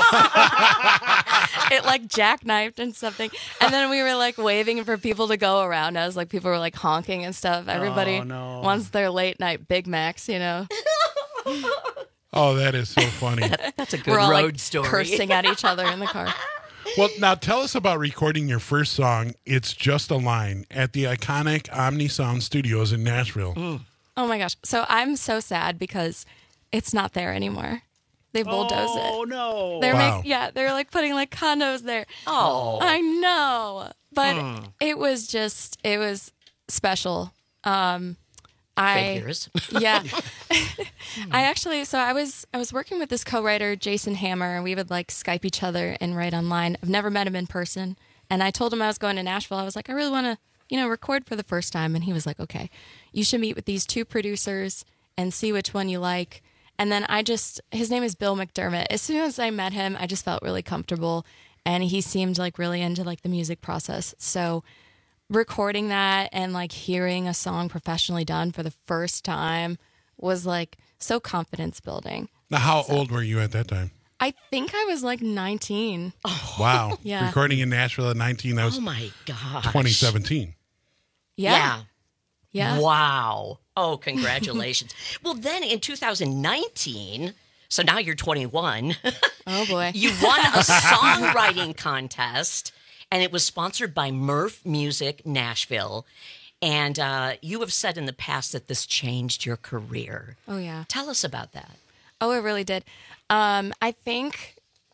[SPEAKER 8] Oh,
[SPEAKER 20] no. It like jackknifed and something, and then we were like waving for people to go around us. Like people were like honking and stuff. Everybody
[SPEAKER 8] oh, no.
[SPEAKER 20] wants their late night Big Macs, you know.
[SPEAKER 10] Oh, that is so funny.
[SPEAKER 9] That, that's a good
[SPEAKER 20] we're all,
[SPEAKER 9] road
[SPEAKER 20] like,
[SPEAKER 9] story.
[SPEAKER 20] Cursing at each other in the car.
[SPEAKER 10] Well, now tell us about recording your first song, It's Just a Line, at the iconic Omni Sound Studios in Nashville.
[SPEAKER 9] Mm.
[SPEAKER 20] Oh my gosh. So I'm so sad because it's not there anymore. They bulldoze
[SPEAKER 8] oh,
[SPEAKER 20] it.
[SPEAKER 8] Oh no!
[SPEAKER 20] They're
[SPEAKER 10] wow.
[SPEAKER 20] make, yeah, they're like putting like condos there.
[SPEAKER 9] Oh,
[SPEAKER 20] I know, but
[SPEAKER 9] mm.
[SPEAKER 20] it was just it was special. Um, I
[SPEAKER 9] Figures.
[SPEAKER 20] yeah, I actually so I was I was working with this co-writer Jason Hammer, and we would like Skype each other and write online. I've never met him in person, and I told him I was going to Nashville. I was like, I really want to you know record for the first time, and he was like, okay, you should meet with these two producers and see which one you like. And then I just, his name is Bill McDermott. As soon as I met him, I just felt really comfortable, and he seemed like really into like the music process. So recording that and like hearing a song professionally done for the first time was like so confidence building.
[SPEAKER 10] Now, how
[SPEAKER 20] so,
[SPEAKER 10] old were you at that time?
[SPEAKER 20] I think I was like nineteen.
[SPEAKER 9] Oh,
[SPEAKER 10] wow.
[SPEAKER 20] Yeah.
[SPEAKER 10] Recording in Nashville at nineteen, that was
[SPEAKER 9] oh my gosh.
[SPEAKER 10] twenty seventeen.
[SPEAKER 20] Yeah.
[SPEAKER 9] Yeah.
[SPEAKER 20] Yeah.
[SPEAKER 9] Wow. Oh, congratulations. Well, then in two thousand nineteen, so now you're twenty-one.
[SPEAKER 20] Oh, boy.
[SPEAKER 9] You won a songwriting contest, and it was sponsored by Murph Music Nashville. And uh, you have said in the past that this changed your career.
[SPEAKER 20] Oh, yeah.
[SPEAKER 9] Tell us about that.
[SPEAKER 20] Oh, it really did. Um, I think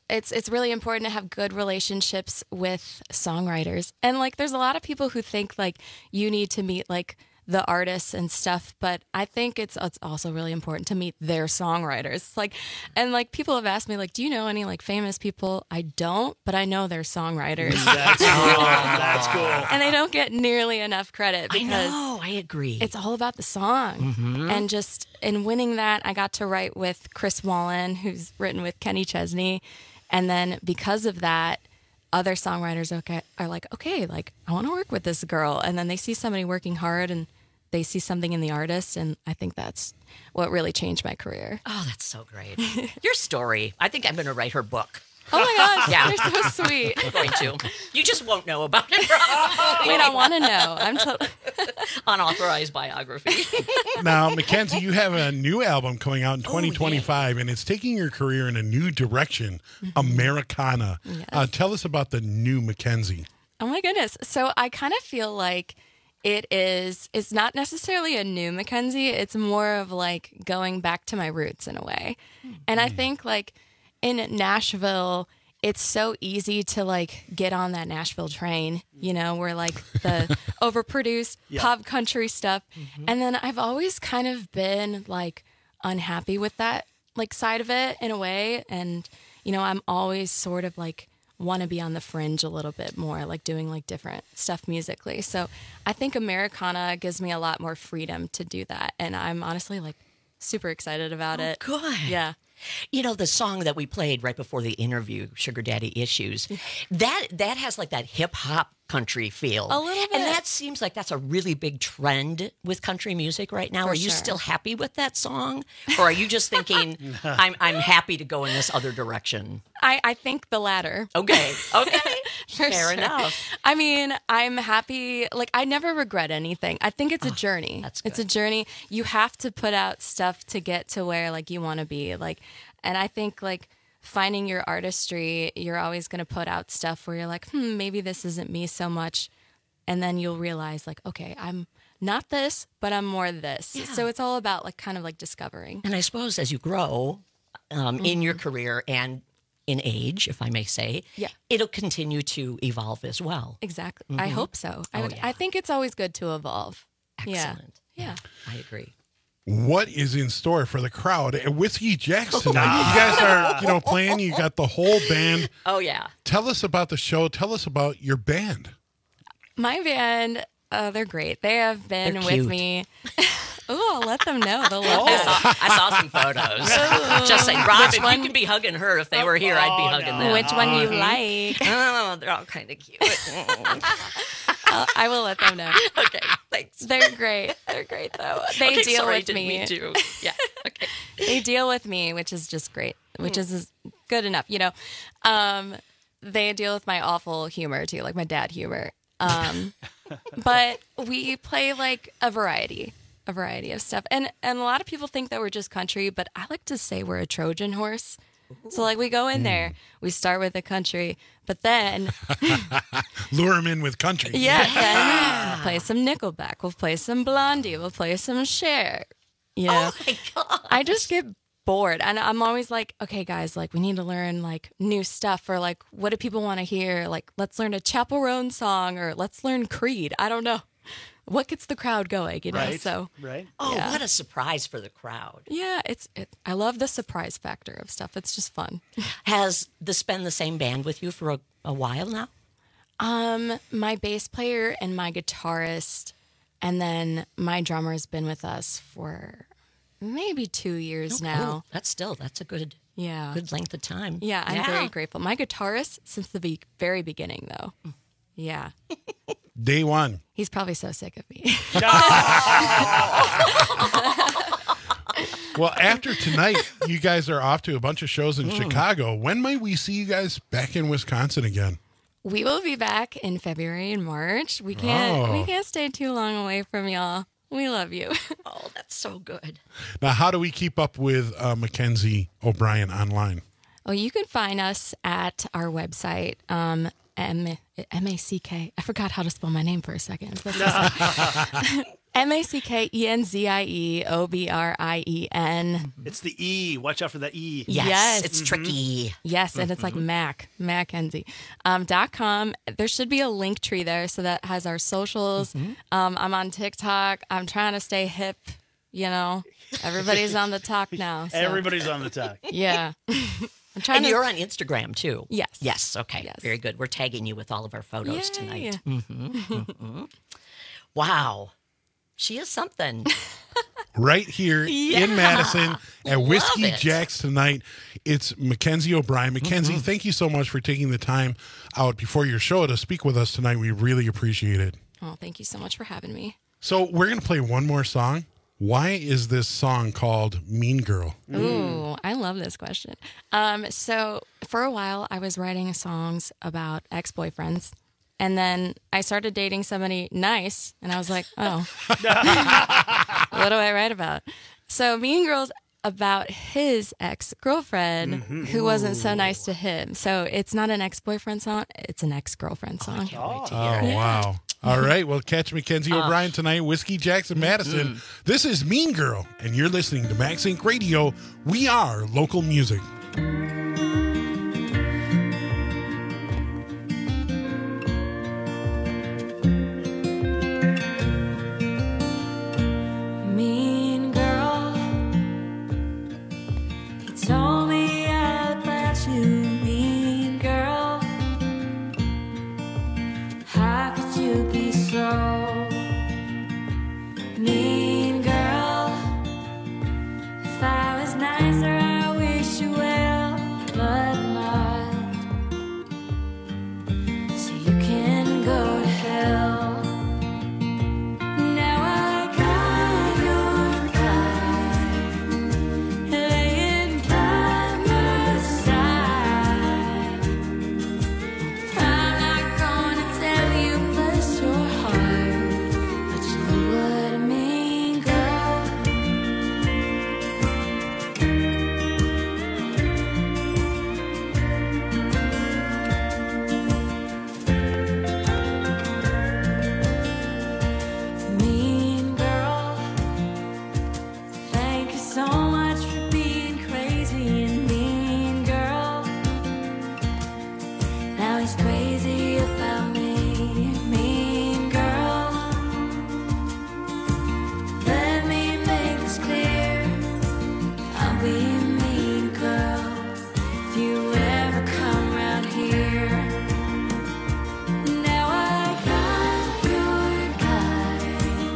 [SPEAKER 20] it's it's really important to have good relationships with songwriters. And like there's a lot of people who think like you need to meet like the artists and stuff, but I think it's it's also really important to meet their songwriters. Like, and like people have asked me like, do you know any like famous people? I don't, but I know their songwriters.
[SPEAKER 8] That's cool. That's cool.
[SPEAKER 20] And they don't get nearly enough credit because
[SPEAKER 9] I know, I agree.
[SPEAKER 20] It's all about the song.
[SPEAKER 9] Mm-hmm.
[SPEAKER 20] And just in winning that, I got to write with Chris Wallen, who's written with Kenny Chesney. And then because of that, other songwriters okay, are like, okay, like I want to work with this girl. And then they see somebody working hard and they see something in the artist. And I think that's what really changed my career.
[SPEAKER 9] Oh, that's so great. Your story. I think I'm going to write her book.
[SPEAKER 20] Oh my gosh,
[SPEAKER 9] Yeah.
[SPEAKER 20] you're so sweet.
[SPEAKER 9] I'm going to. You just won't know about it. Probably.
[SPEAKER 20] Wait, I want to know. I'm totally
[SPEAKER 9] unauthorized biography.
[SPEAKER 10] Now, Mackenzie, you have a new album coming out in twenty twenty-five, and it's taking your career in a new direction, Americana.
[SPEAKER 20] Yes.
[SPEAKER 10] Uh, tell us about the new Mackenzie.
[SPEAKER 20] Oh my goodness. So I kind of feel like it is, it's not necessarily a new Mackenzie. It's more of like going back to my roots in a way. And I think like in Nashville, it's so easy to like get on that Nashville train, you know, where like the overproduced
[SPEAKER 21] Yeah.
[SPEAKER 20] pop country stuff. And then I've always kind of been like unhappy with that like side of it in a way. And, you know, I'm always sort of like want to be on the fringe a little bit more, like doing like different stuff musically. So I think Americana gives me a lot more freedom to do that. And I'm honestly like super excited about
[SPEAKER 9] Oh,
[SPEAKER 20] it.
[SPEAKER 9] good.
[SPEAKER 20] Yeah.
[SPEAKER 9] You know, the song that we played right before the interview, Sugar Daddy Issues, that that has like that hip hop country feel.
[SPEAKER 20] A little bit.
[SPEAKER 9] And that seems like that's a really big trend with country music right now.
[SPEAKER 20] For
[SPEAKER 9] are you
[SPEAKER 20] sure.
[SPEAKER 9] still happy with that song? Or are you just thinking, I'm I'm happy to go in this other direction?
[SPEAKER 20] I, I think the latter.
[SPEAKER 9] Okay. Okay.
[SPEAKER 20] For
[SPEAKER 9] Fair
[SPEAKER 20] sure.
[SPEAKER 9] enough.
[SPEAKER 20] I mean, I'm happy. Like, I never regret anything. I think it's a journey.
[SPEAKER 9] that's
[SPEAKER 20] It's a journey. You have to put out stuff to get to where, like, you want to be. Like, and I think, like, finding your artistry, you're always going to put out stuff where you're like, hmm, maybe this isn't me so much. And then you'll realize, like, okay, I'm not this, but I'm more this.
[SPEAKER 9] Yeah.
[SPEAKER 20] So it's all about, like, kind of like discovering.
[SPEAKER 9] And I suppose as you grow um, in your career and in age, if I may say,
[SPEAKER 20] Yeah.
[SPEAKER 9] it'll continue to evolve as well.
[SPEAKER 20] Exactly. I
[SPEAKER 9] Mhm.
[SPEAKER 20] hope so. I,
[SPEAKER 9] Oh,
[SPEAKER 20] would,
[SPEAKER 9] yeah.
[SPEAKER 20] I think it's always good to evolve.
[SPEAKER 9] Excellent.
[SPEAKER 20] Yeah. Yeah.
[SPEAKER 9] I agree.
[SPEAKER 10] What is in store for the crowd at Whiskey Jack's tonight? You guys are, you know, playing. You got the whole band.
[SPEAKER 9] Oh, yeah.
[SPEAKER 10] Tell us about the show. Tell us about your band.
[SPEAKER 20] My band, uh, they're great. They have been
[SPEAKER 9] They're
[SPEAKER 20] with
[SPEAKER 9] cute.
[SPEAKER 20] me. Ooh, I'll let them know. They'll love
[SPEAKER 9] I
[SPEAKER 20] it.
[SPEAKER 9] saw, I saw some photos. Just saying, Rob,
[SPEAKER 20] Which
[SPEAKER 9] if
[SPEAKER 20] one-
[SPEAKER 9] you could be hugging her if they were here, I'd be hugging them.
[SPEAKER 20] Which one you
[SPEAKER 9] Mhm.
[SPEAKER 20] like?
[SPEAKER 9] Oh, they're all kind of cute.
[SPEAKER 20] I'll, I will let them know.
[SPEAKER 9] Okay, thanks.
[SPEAKER 20] They're great. They're great, though. They
[SPEAKER 9] Okay,
[SPEAKER 20] deal
[SPEAKER 9] sorry,
[SPEAKER 20] with
[SPEAKER 9] didn't
[SPEAKER 20] me.
[SPEAKER 9] mean to. Yeah, okay.
[SPEAKER 20] They deal with me, which is just great, which is good enough, you know. Um, they deal with my awful humor, too, like my dad humor. Um, but we play, like, a variety. A variety of stuff. And and a lot of people think that we're just country, but I like to say we're a Trojan horse. So like we go in there, we start with the country, but then
[SPEAKER 10] Lure them in with country.
[SPEAKER 20] yeah, then we'll play some Nickelback, we'll play some Blondie, we'll play some Cher. You know,
[SPEAKER 9] Oh my God.
[SPEAKER 20] I just get bored, and I'm always like, okay, guys, like we need to learn like new stuff, or like what do people want to hear? Like let's learn a Chappell Roan song, or let's learn Creed. I don't know. What gets the crowd going, you know?
[SPEAKER 8] Right.
[SPEAKER 20] So
[SPEAKER 8] Right.
[SPEAKER 9] Oh,
[SPEAKER 20] Yeah.
[SPEAKER 9] what a surprise for the crowd.
[SPEAKER 20] yeah, it's it, I love the surprise factor of stuff. It's just fun.
[SPEAKER 9] Has this been the same band with you for a, a while now?
[SPEAKER 20] Um, my bass player and my guitarist, and then my drummer has been with us for maybe two years
[SPEAKER 9] Oh,
[SPEAKER 20] now.
[SPEAKER 9] cool. That's still, that's a good,
[SPEAKER 20] Yeah.
[SPEAKER 9] good length of time.
[SPEAKER 20] Yeah, I'm very grateful. My guitarist since the be- very beginning, though. Yeah.
[SPEAKER 10] Day one.
[SPEAKER 20] He's probably so sick of me.
[SPEAKER 10] Well, after tonight, you guys are off to a bunch of shows in Chicago. When might we see you guys back in Wisconsin again?
[SPEAKER 20] We will be back in February and March. We can't
[SPEAKER 10] Oh.
[SPEAKER 20] we can't stay too long away from y'all. We love you.
[SPEAKER 9] Oh, that's so good.
[SPEAKER 10] Now, how do we keep up with uh, Mackenzie O'Brien online?
[SPEAKER 20] Well, you can find us at our website, um, M M A C K. I forgot how to spell my name for a second. That's M A C K E N Z I E O B R I E N.
[SPEAKER 8] It's the E. Watch out for that E.
[SPEAKER 9] Yes,
[SPEAKER 20] Yes.
[SPEAKER 9] it's
[SPEAKER 20] Mhm.
[SPEAKER 9] tricky.
[SPEAKER 20] Yes, and it's like Mac, Mackenzie. Um, dot com. There should be a link tree there, so that has our socials. Um, I'm on TikTok. I'm trying to stay hip. You know, everybody's on the talk now. so-
[SPEAKER 8] Everybody's on the talk.
[SPEAKER 20] Yeah. I'm trying
[SPEAKER 9] And
[SPEAKER 20] to.
[SPEAKER 9] you're on Instagram too.
[SPEAKER 20] Yes.
[SPEAKER 9] Yes. Okay.
[SPEAKER 20] Yes.
[SPEAKER 9] Very good. We're tagging you with all of our photos
[SPEAKER 20] Yay.
[SPEAKER 9] tonight. Mhm, mhm. Wow. She is something.
[SPEAKER 10] Right here
[SPEAKER 9] Yeah.
[SPEAKER 10] in Madison at
[SPEAKER 9] Love
[SPEAKER 10] Whiskey
[SPEAKER 9] it.
[SPEAKER 10] Jack's tonight. It's Mackenzie O'Brien. Mackenzie, thank you so much for taking the time out before your show to speak with us tonight. We really appreciate it.
[SPEAKER 20] Oh, thank you so much for having me.
[SPEAKER 10] So we're going to play one more song. Why is this song called Mean Girl?
[SPEAKER 20] Ooh, I love this question. Um, so for a while, I was writing songs about ex-boyfriends, and then I started dating somebody nice, and I was like, oh, what do I write about? So Mean Girl's about his ex-girlfriend
[SPEAKER 10] Mm-hmm.
[SPEAKER 20] who wasn't so nice to him. So it's not an ex-boyfriend song; it's an ex-girlfriend song.
[SPEAKER 10] Oh, wow. All right. Well, catch Mackenzie O'Brien tonight, Whiskey Jackson, Madison. This is Mean Girl, and you're listening to Max Inc Radio. We are local music.
[SPEAKER 19] Mean girl, he told me about you, mean girl. How could you be so mean, girl? If I was nicer, I wish you well, but I'm not. So you can go to hell. Now I got your guy laying by my side. I'm not gonna tell you bless your heart, but you know what I mean, girl. Mean girl, thank you so much for being crazy and mean, girl. Now he's crazy about me, mean girl. Let me make this clear, I'll be a mean girl if you ever come round here. Now I got your guy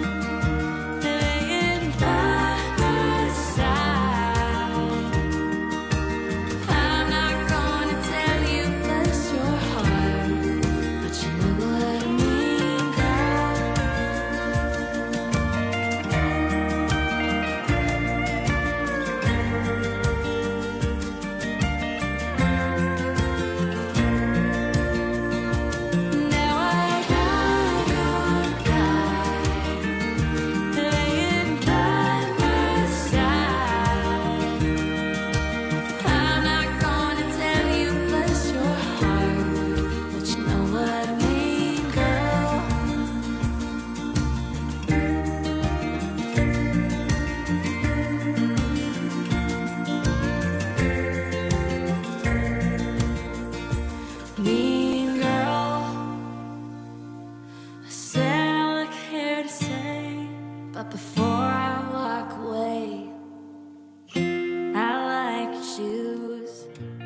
[SPEAKER 19] laying by my side. I'm not gonna tell you bless your heart, but you know what I mean, girl. Now I got your guy laying by my side. I'm not gonna tell you bless your heart, but you know what I mean, girl. Mean girl, I said all I care to say, but before I walk away, I like your shoes.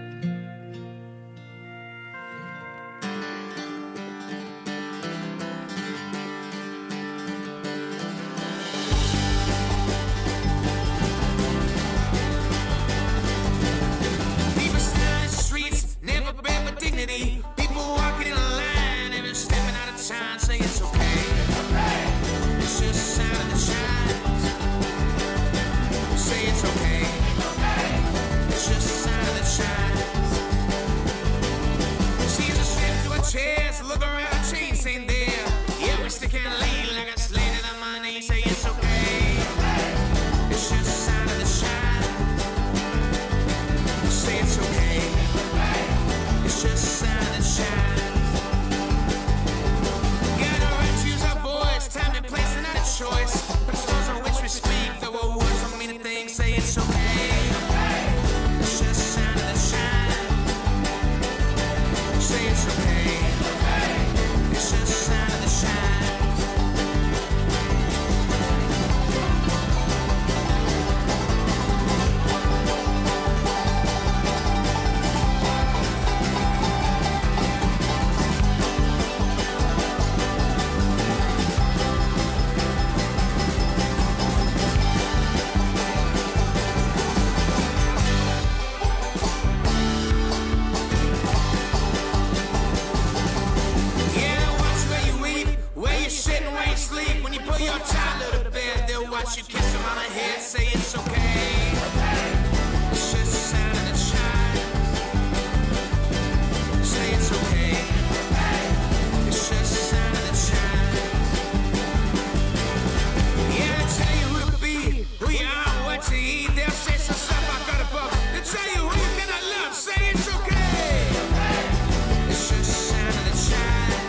[SPEAKER 15] People stand in the streets, never been with dignity. People walking in a line, every stepping out of time, say it's okay. It's just a sign of the chimes. Say it's okay. It's just a sign of the chimes. She's a slip to her chest, look around, chains ain't there. Yeah, we stick and lean like a slate in my name, say it's okay. It's just a sign of the chimes. Say it's okay. It's just a sign of the chimes. Got a right to use our voice. Time and place, and not a choice. your child a little bit. They'll watch you kiss them on the head. Say it's okay. It's just the sound of the child. Say it's okay. It's just the sound of the child. Yeah, they tell you who to be, who you are, what to eat. They'll say some stuff I got above. They tell you who you cannot love. Say it's okay. It's just the sound of the child.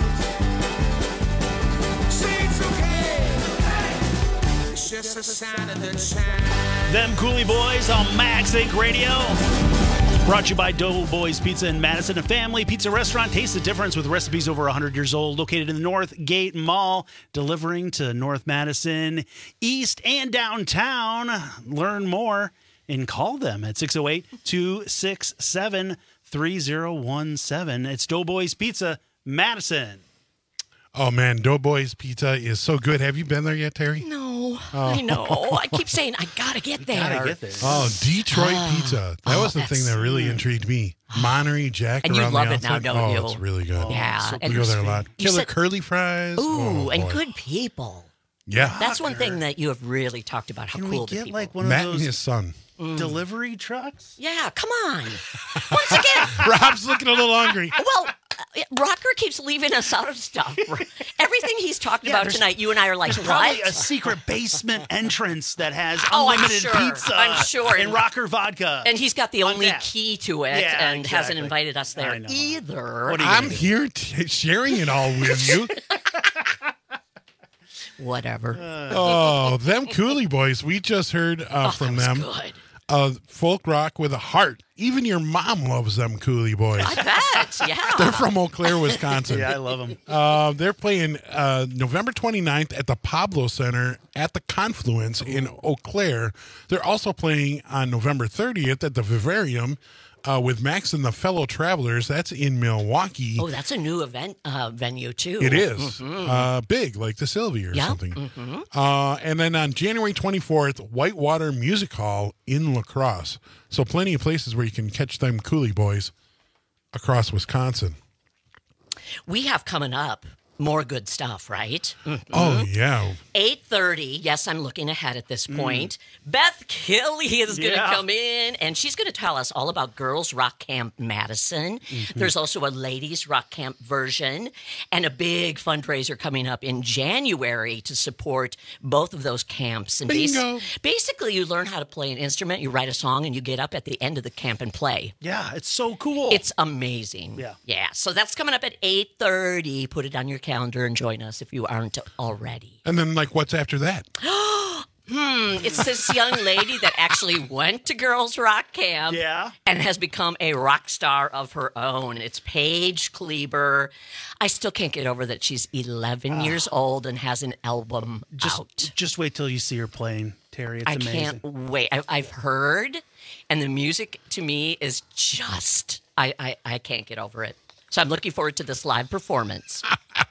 [SPEAKER 15] Say it's okay. It's just the sound of the child.
[SPEAKER 8] Them Coolie Boys on Max Inc Radio. Brought to you by Doughboys Pizza in Madison, a family pizza restaurant. Taste the difference with recipes over one hundred years old. Located in the North Gate Mall, delivering to North Madison, East, and downtown. Learn more and call them at six oh eight, two six seven, three oh one seven. It's Doughboys Pizza, Madison.
[SPEAKER 10] Oh, man, Doughboys Pizza is so good. Have you been there yet, Terry?
[SPEAKER 9] No,
[SPEAKER 10] Oh.
[SPEAKER 9] I know. I keep saying I gotta get there.
[SPEAKER 8] Gotta get there.
[SPEAKER 10] Oh, Detroit
[SPEAKER 9] Ah.
[SPEAKER 10] Pizza. That
[SPEAKER 9] Oh,
[SPEAKER 10] was the thing that really intrigued me. Monterey Jack
[SPEAKER 9] And you
[SPEAKER 10] around
[SPEAKER 9] love
[SPEAKER 10] the
[SPEAKER 9] it now,
[SPEAKER 10] outside.
[SPEAKER 9] don't
[SPEAKER 10] oh,
[SPEAKER 9] you?
[SPEAKER 10] it's really good.
[SPEAKER 9] Yeah,
[SPEAKER 10] So
[SPEAKER 9] and
[SPEAKER 10] we go there a lot.
[SPEAKER 9] you
[SPEAKER 10] Killer
[SPEAKER 9] said-
[SPEAKER 10] curly fries.
[SPEAKER 9] Ooh,
[SPEAKER 10] Oh,
[SPEAKER 9] and
[SPEAKER 10] boy.
[SPEAKER 9] good people.
[SPEAKER 10] Yeah.
[SPEAKER 9] That's one thing that you have really talked about. How
[SPEAKER 8] Can
[SPEAKER 9] cool
[SPEAKER 8] we
[SPEAKER 9] the
[SPEAKER 8] get
[SPEAKER 9] people.
[SPEAKER 8] like one of
[SPEAKER 10] Matt and
[SPEAKER 8] those
[SPEAKER 10] his son.
[SPEAKER 8] delivery trucks?
[SPEAKER 9] Yeah, come on. Once again,
[SPEAKER 10] Rob's looking a little hungry.
[SPEAKER 9] well, uh, Rocker keeps leaving us out of stuff. Everything he's talking
[SPEAKER 8] Yeah,
[SPEAKER 9] about
[SPEAKER 8] there's-
[SPEAKER 9] tonight, you and I are like,
[SPEAKER 8] There's probably
[SPEAKER 9] what?
[SPEAKER 8] a secret basement entrance that has
[SPEAKER 9] Oh, I'm
[SPEAKER 8] unlimited
[SPEAKER 9] sure.
[SPEAKER 8] pizza
[SPEAKER 9] I'm sure.
[SPEAKER 8] and rocker vodka.
[SPEAKER 9] And he's got the
[SPEAKER 8] On
[SPEAKER 9] only
[SPEAKER 8] tap.
[SPEAKER 9] key to it
[SPEAKER 8] Yeah,
[SPEAKER 9] and hasn't
[SPEAKER 8] exactly.
[SPEAKER 9] invited us there
[SPEAKER 8] I know.
[SPEAKER 9] either.
[SPEAKER 8] What are you
[SPEAKER 10] I'm
[SPEAKER 8] gonna do?
[SPEAKER 10] here t- sharing it all with you.
[SPEAKER 9] Whatever.
[SPEAKER 10] Oh, them Coolie Boys. We just heard uh,
[SPEAKER 9] Oh,
[SPEAKER 10] from
[SPEAKER 9] that
[SPEAKER 10] them.
[SPEAKER 9] was good.
[SPEAKER 10] Uh, folk rock with a heart. Even your mom loves them Coolie Boys.
[SPEAKER 9] I bet, yeah.
[SPEAKER 10] They're from Eau Claire, Wisconsin.
[SPEAKER 8] Yeah, I love them.
[SPEAKER 10] Uh, they're playing uh, November twenty-ninth at the Pablo Center at the Confluence in Eau Claire. They're also playing on November thirtieth at the Vivarium uh, with Max and the Fellow Travelers. That's in Milwaukee.
[SPEAKER 9] Oh, that's a new event uh, venue, too.
[SPEAKER 10] It is
[SPEAKER 9] Mhm.
[SPEAKER 10] uh, big, like the Sylvia or
[SPEAKER 9] Yeah.
[SPEAKER 10] something.
[SPEAKER 9] Mhm.
[SPEAKER 10] Uh, and then on January twenty-fourth, Whitewater Music Hall in La Crosse. So plenty of places where you can catch them Coolie Boys across Wisconsin.
[SPEAKER 9] We have coming up more good stuff, right?
[SPEAKER 10] Oh, yeah.
[SPEAKER 9] eight thirty. Yes, I'm looking ahead at this point. Beth Kelly is going to
[SPEAKER 8] Yeah.
[SPEAKER 9] come in, and she's going to tell us all about Girls Rock Camp Madison. There's also a Ladies Rock Camp version, and a big fundraiser coming up in January to support both of those camps. And bas-
[SPEAKER 10] Bingo.
[SPEAKER 9] basically, you learn how to play an instrument, you write a song, and you get up at the end of the camp and play.
[SPEAKER 8] Yeah, it's so cool.
[SPEAKER 9] It's amazing.
[SPEAKER 8] Yeah.
[SPEAKER 9] Yeah. So that's coming up at eight thirty. Put it on your calendar and join us if you aren't already.
[SPEAKER 10] And then, like, what's after that?
[SPEAKER 9] Hmm. It's this young lady that actually went to Girls Rock Camp
[SPEAKER 8] Yeah.
[SPEAKER 9] and has become a rock star of her own. It's Paige Kleber. I still can't get over that she's eleven years old and has an album
[SPEAKER 8] just,
[SPEAKER 9] out.
[SPEAKER 8] Just wait till you see her playing, Terry. It's
[SPEAKER 9] I
[SPEAKER 8] amazing.
[SPEAKER 9] can't wait. I, I've heard, and the music to me is just, I, I, I can't get over it. So I'm looking forward to this live performance.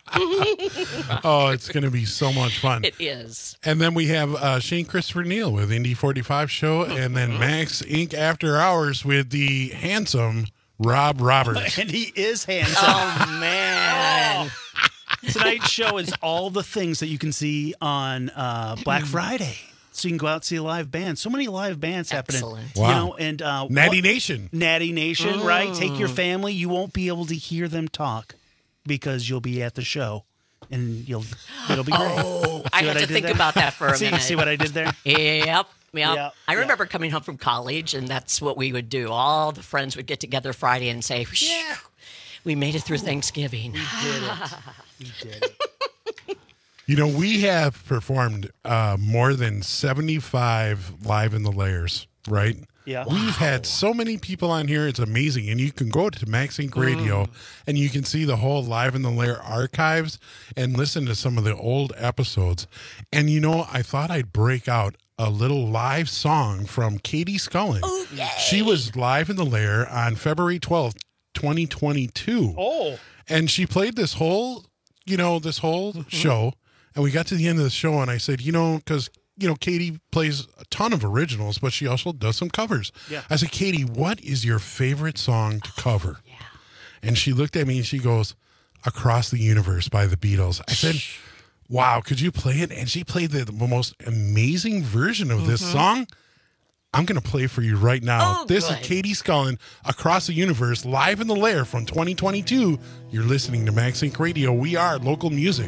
[SPEAKER 10] Oh, it's going to be so much fun.
[SPEAKER 9] It is.
[SPEAKER 10] And then we have uh, Shane Christopher Neal with Indy forty-five Show, and then Max Incorporated After Hours with the handsome Rob Roberts.
[SPEAKER 8] And he is handsome.
[SPEAKER 9] Oh, man.
[SPEAKER 8] Tonight's show is all the things that you can see on uh, Black Friday. So you can go out and see a live band. So many live bands happening.
[SPEAKER 9] Excellent.
[SPEAKER 10] Wow.
[SPEAKER 8] You know, and uh,
[SPEAKER 10] Natty
[SPEAKER 8] what-
[SPEAKER 10] Nation.
[SPEAKER 8] Natty Nation, right? Take
[SPEAKER 9] Mm.
[SPEAKER 8] your family. You won't be able to hear them talk because you'll be at the show, and you'll it'll be great.
[SPEAKER 9] Oh, I
[SPEAKER 8] See
[SPEAKER 9] had
[SPEAKER 8] what
[SPEAKER 9] to
[SPEAKER 8] did
[SPEAKER 9] think
[SPEAKER 8] there?
[SPEAKER 9] about that for a
[SPEAKER 8] see,
[SPEAKER 9] minute.
[SPEAKER 8] See what I did there?
[SPEAKER 9] Yep. Yep.
[SPEAKER 8] Yeah,
[SPEAKER 9] I
[SPEAKER 8] yeah.
[SPEAKER 9] remember coming home from college, and that's what we would do. All the friends would get together Friday and say, yeah. We made it through Thanksgiving.
[SPEAKER 8] You did it. You did it.
[SPEAKER 10] You know, we have performed uh, more than seventy-five live in the layers, right?
[SPEAKER 8] Yeah.
[SPEAKER 10] We've had so many people on here. It's amazing. And you can go to Max Inc Radio and you can see the whole Live in the Lair archives and listen to some of the old episodes. And, you know, I thought I'd break out a little live song from Katie Scullen.
[SPEAKER 9] Oh, yay.
[SPEAKER 10] She was live in the Lair on February twelfth, twenty twenty-two.
[SPEAKER 8] Oh.
[SPEAKER 10] And she played this whole, you know, this whole
[SPEAKER 8] Mm-hmm.
[SPEAKER 10] show. And we got to the end of the show and I said, you know, because, you know, Katie plays a ton of originals, but she also does some covers.
[SPEAKER 8] Yeah.
[SPEAKER 10] I said, Katie, what is your favorite song to cover?
[SPEAKER 9] Yeah.
[SPEAKER 10] And she looked at me and she goes, Across the Universe by the Beatles. I said, wow, could you play it? And she played the, the most amazing version of this
[SPEAKER 9] Mhm.
[SPEAKER 10] song. I'm going to play for you right now.
[SPEAKER 9] Oh,
[SPEAKER 10] this
[SPEAKER 9] good.
[SPEAKER 10] is Katie Scullin, Across the Universe, live in the Lair from twenty twenty-two. You're listening to MagSync Radio. We are local music.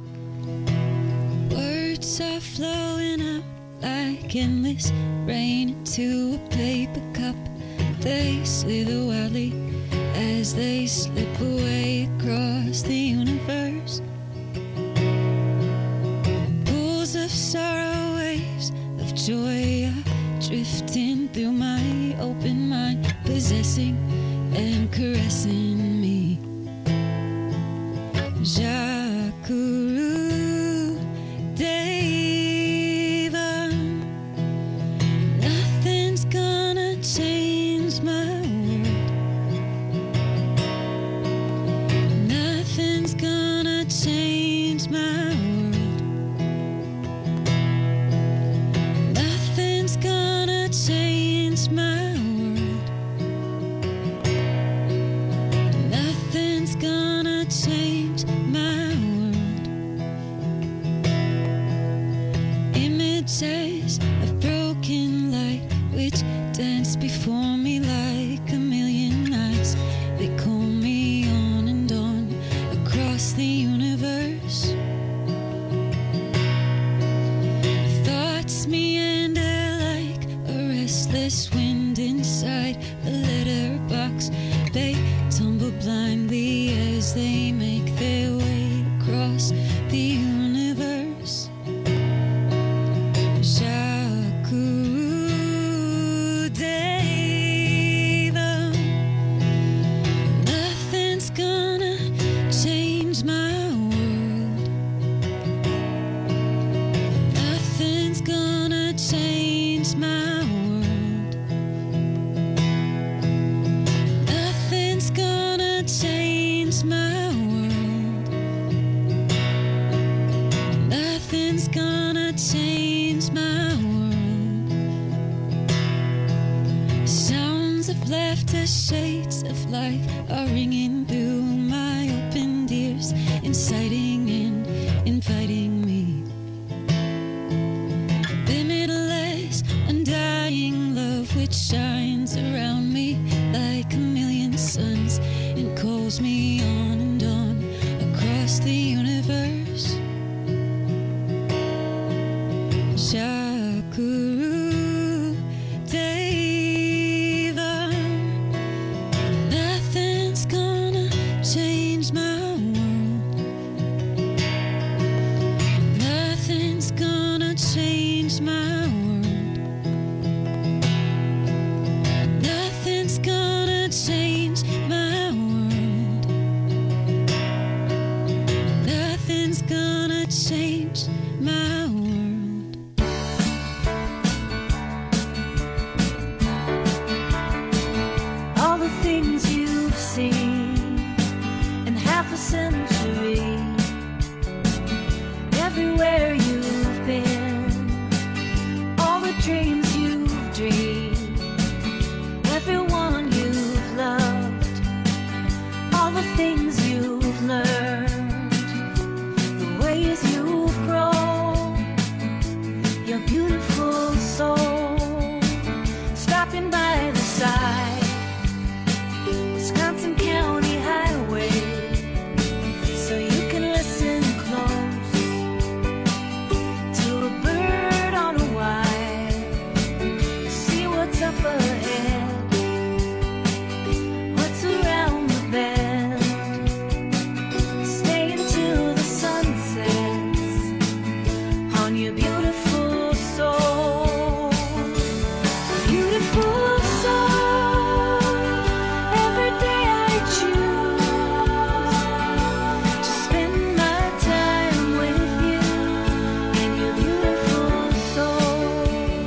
[SPEAKER 21] Words are flowing out like endless rain into a paper cup. They slither wildly as they slip away across the universe. Pools of sorrow, waves of joy are drifting through my open mind, possessing and caressing me. Jakuru Deva, nothing's gonna change my world. Nothing's gonna change my world. Nothing's gonna change my world. Nothing's gonna change my world. Images of broken light which dance before me like a million eyes. They call me on and on across the universe. Thoughts meander like a restless wind inside a letterbox. They tumble blindly as they make their way across the universe. Jakuru Deva, nothing's gonna change my world. Nothing's gonna change my world. Nothing's gonna change my world. Nothing's gonna change my world. Sounds of laughter, shades of life are ringing through my opened ears, inciting and inviting me. Limitless, undying love which shines around me like a million suns and calls me on and on across the universe. Jakuru Deva, nothing's gonna change my world. Nothing's gonna change my world. Nothing's gonna change my world. Nothing's gonna change my world.
[SPEAKER 22] All the things you've seen in half a century, everywhere you've been, all the dreams you've dreamed, everyone you've loved, all the things you've learned, the ways you've grown, your beautiful soul, stopping by the side Wisconsin County Highway, so you can listen close to a bird on a wire, see what's up ahead, what's around the bend, stay until the sun sets on your beautiful soul, beautiful soul. Every day I choose to spend my time with you and your beautiful soul.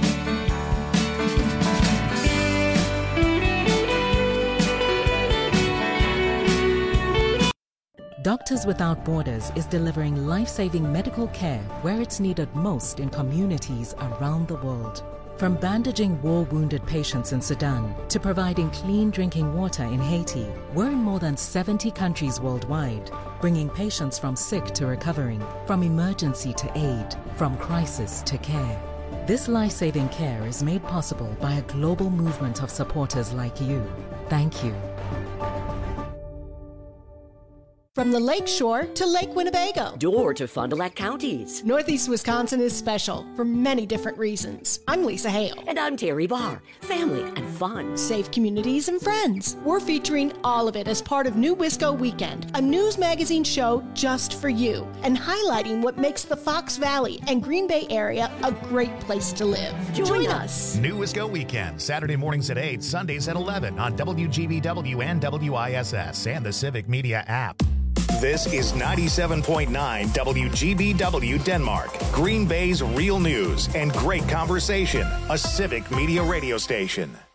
[SPEAKER 23] Doctors Without Borders is delivering life-saving medical care where it's needed most in communities around the world. From bandaging war-wounded patients in Sudan to providing clean drinking water in Haiti, we're in more than seventy countries worldwide, bringing patients from sick to recovering, from emergency to aid, from crisis to care. This life-saving care is made possible by a global movement of supporters like you. Thank you.
[SPEAKER 1] From the Lake Shore to Lake Winnebago.
[SPEAKER 17] Door to Fond du Lac counties.
[SPEAKER 1] Northeast Wisconsin is special for many different reasons. I'm Lisa Hale.
[SPEAKER 17] And I'm Terry Barr. Family and fun.
[SPEAKER 1] Safe communities and friends. We're featuring all of it as part of New Wisco Weekend, a news magazine show just for you, and highlighting what makes the Fox Valley and Green Bay area a great place to live.
[SPEAKER 17] Join,
[SPEAKER 1] Join
[SPEAKER 17] us.
[SPEAKER 1] us.
[SPEAKER 3] New Wisco Weekend, Saturday mornings at eight, Sundays at eleven on W G B W and W I S S and the Civic Media app. This is ninety-seven point nine W G B W Denmark, Green Bay's real news and great conversation, a Civic Media radio station.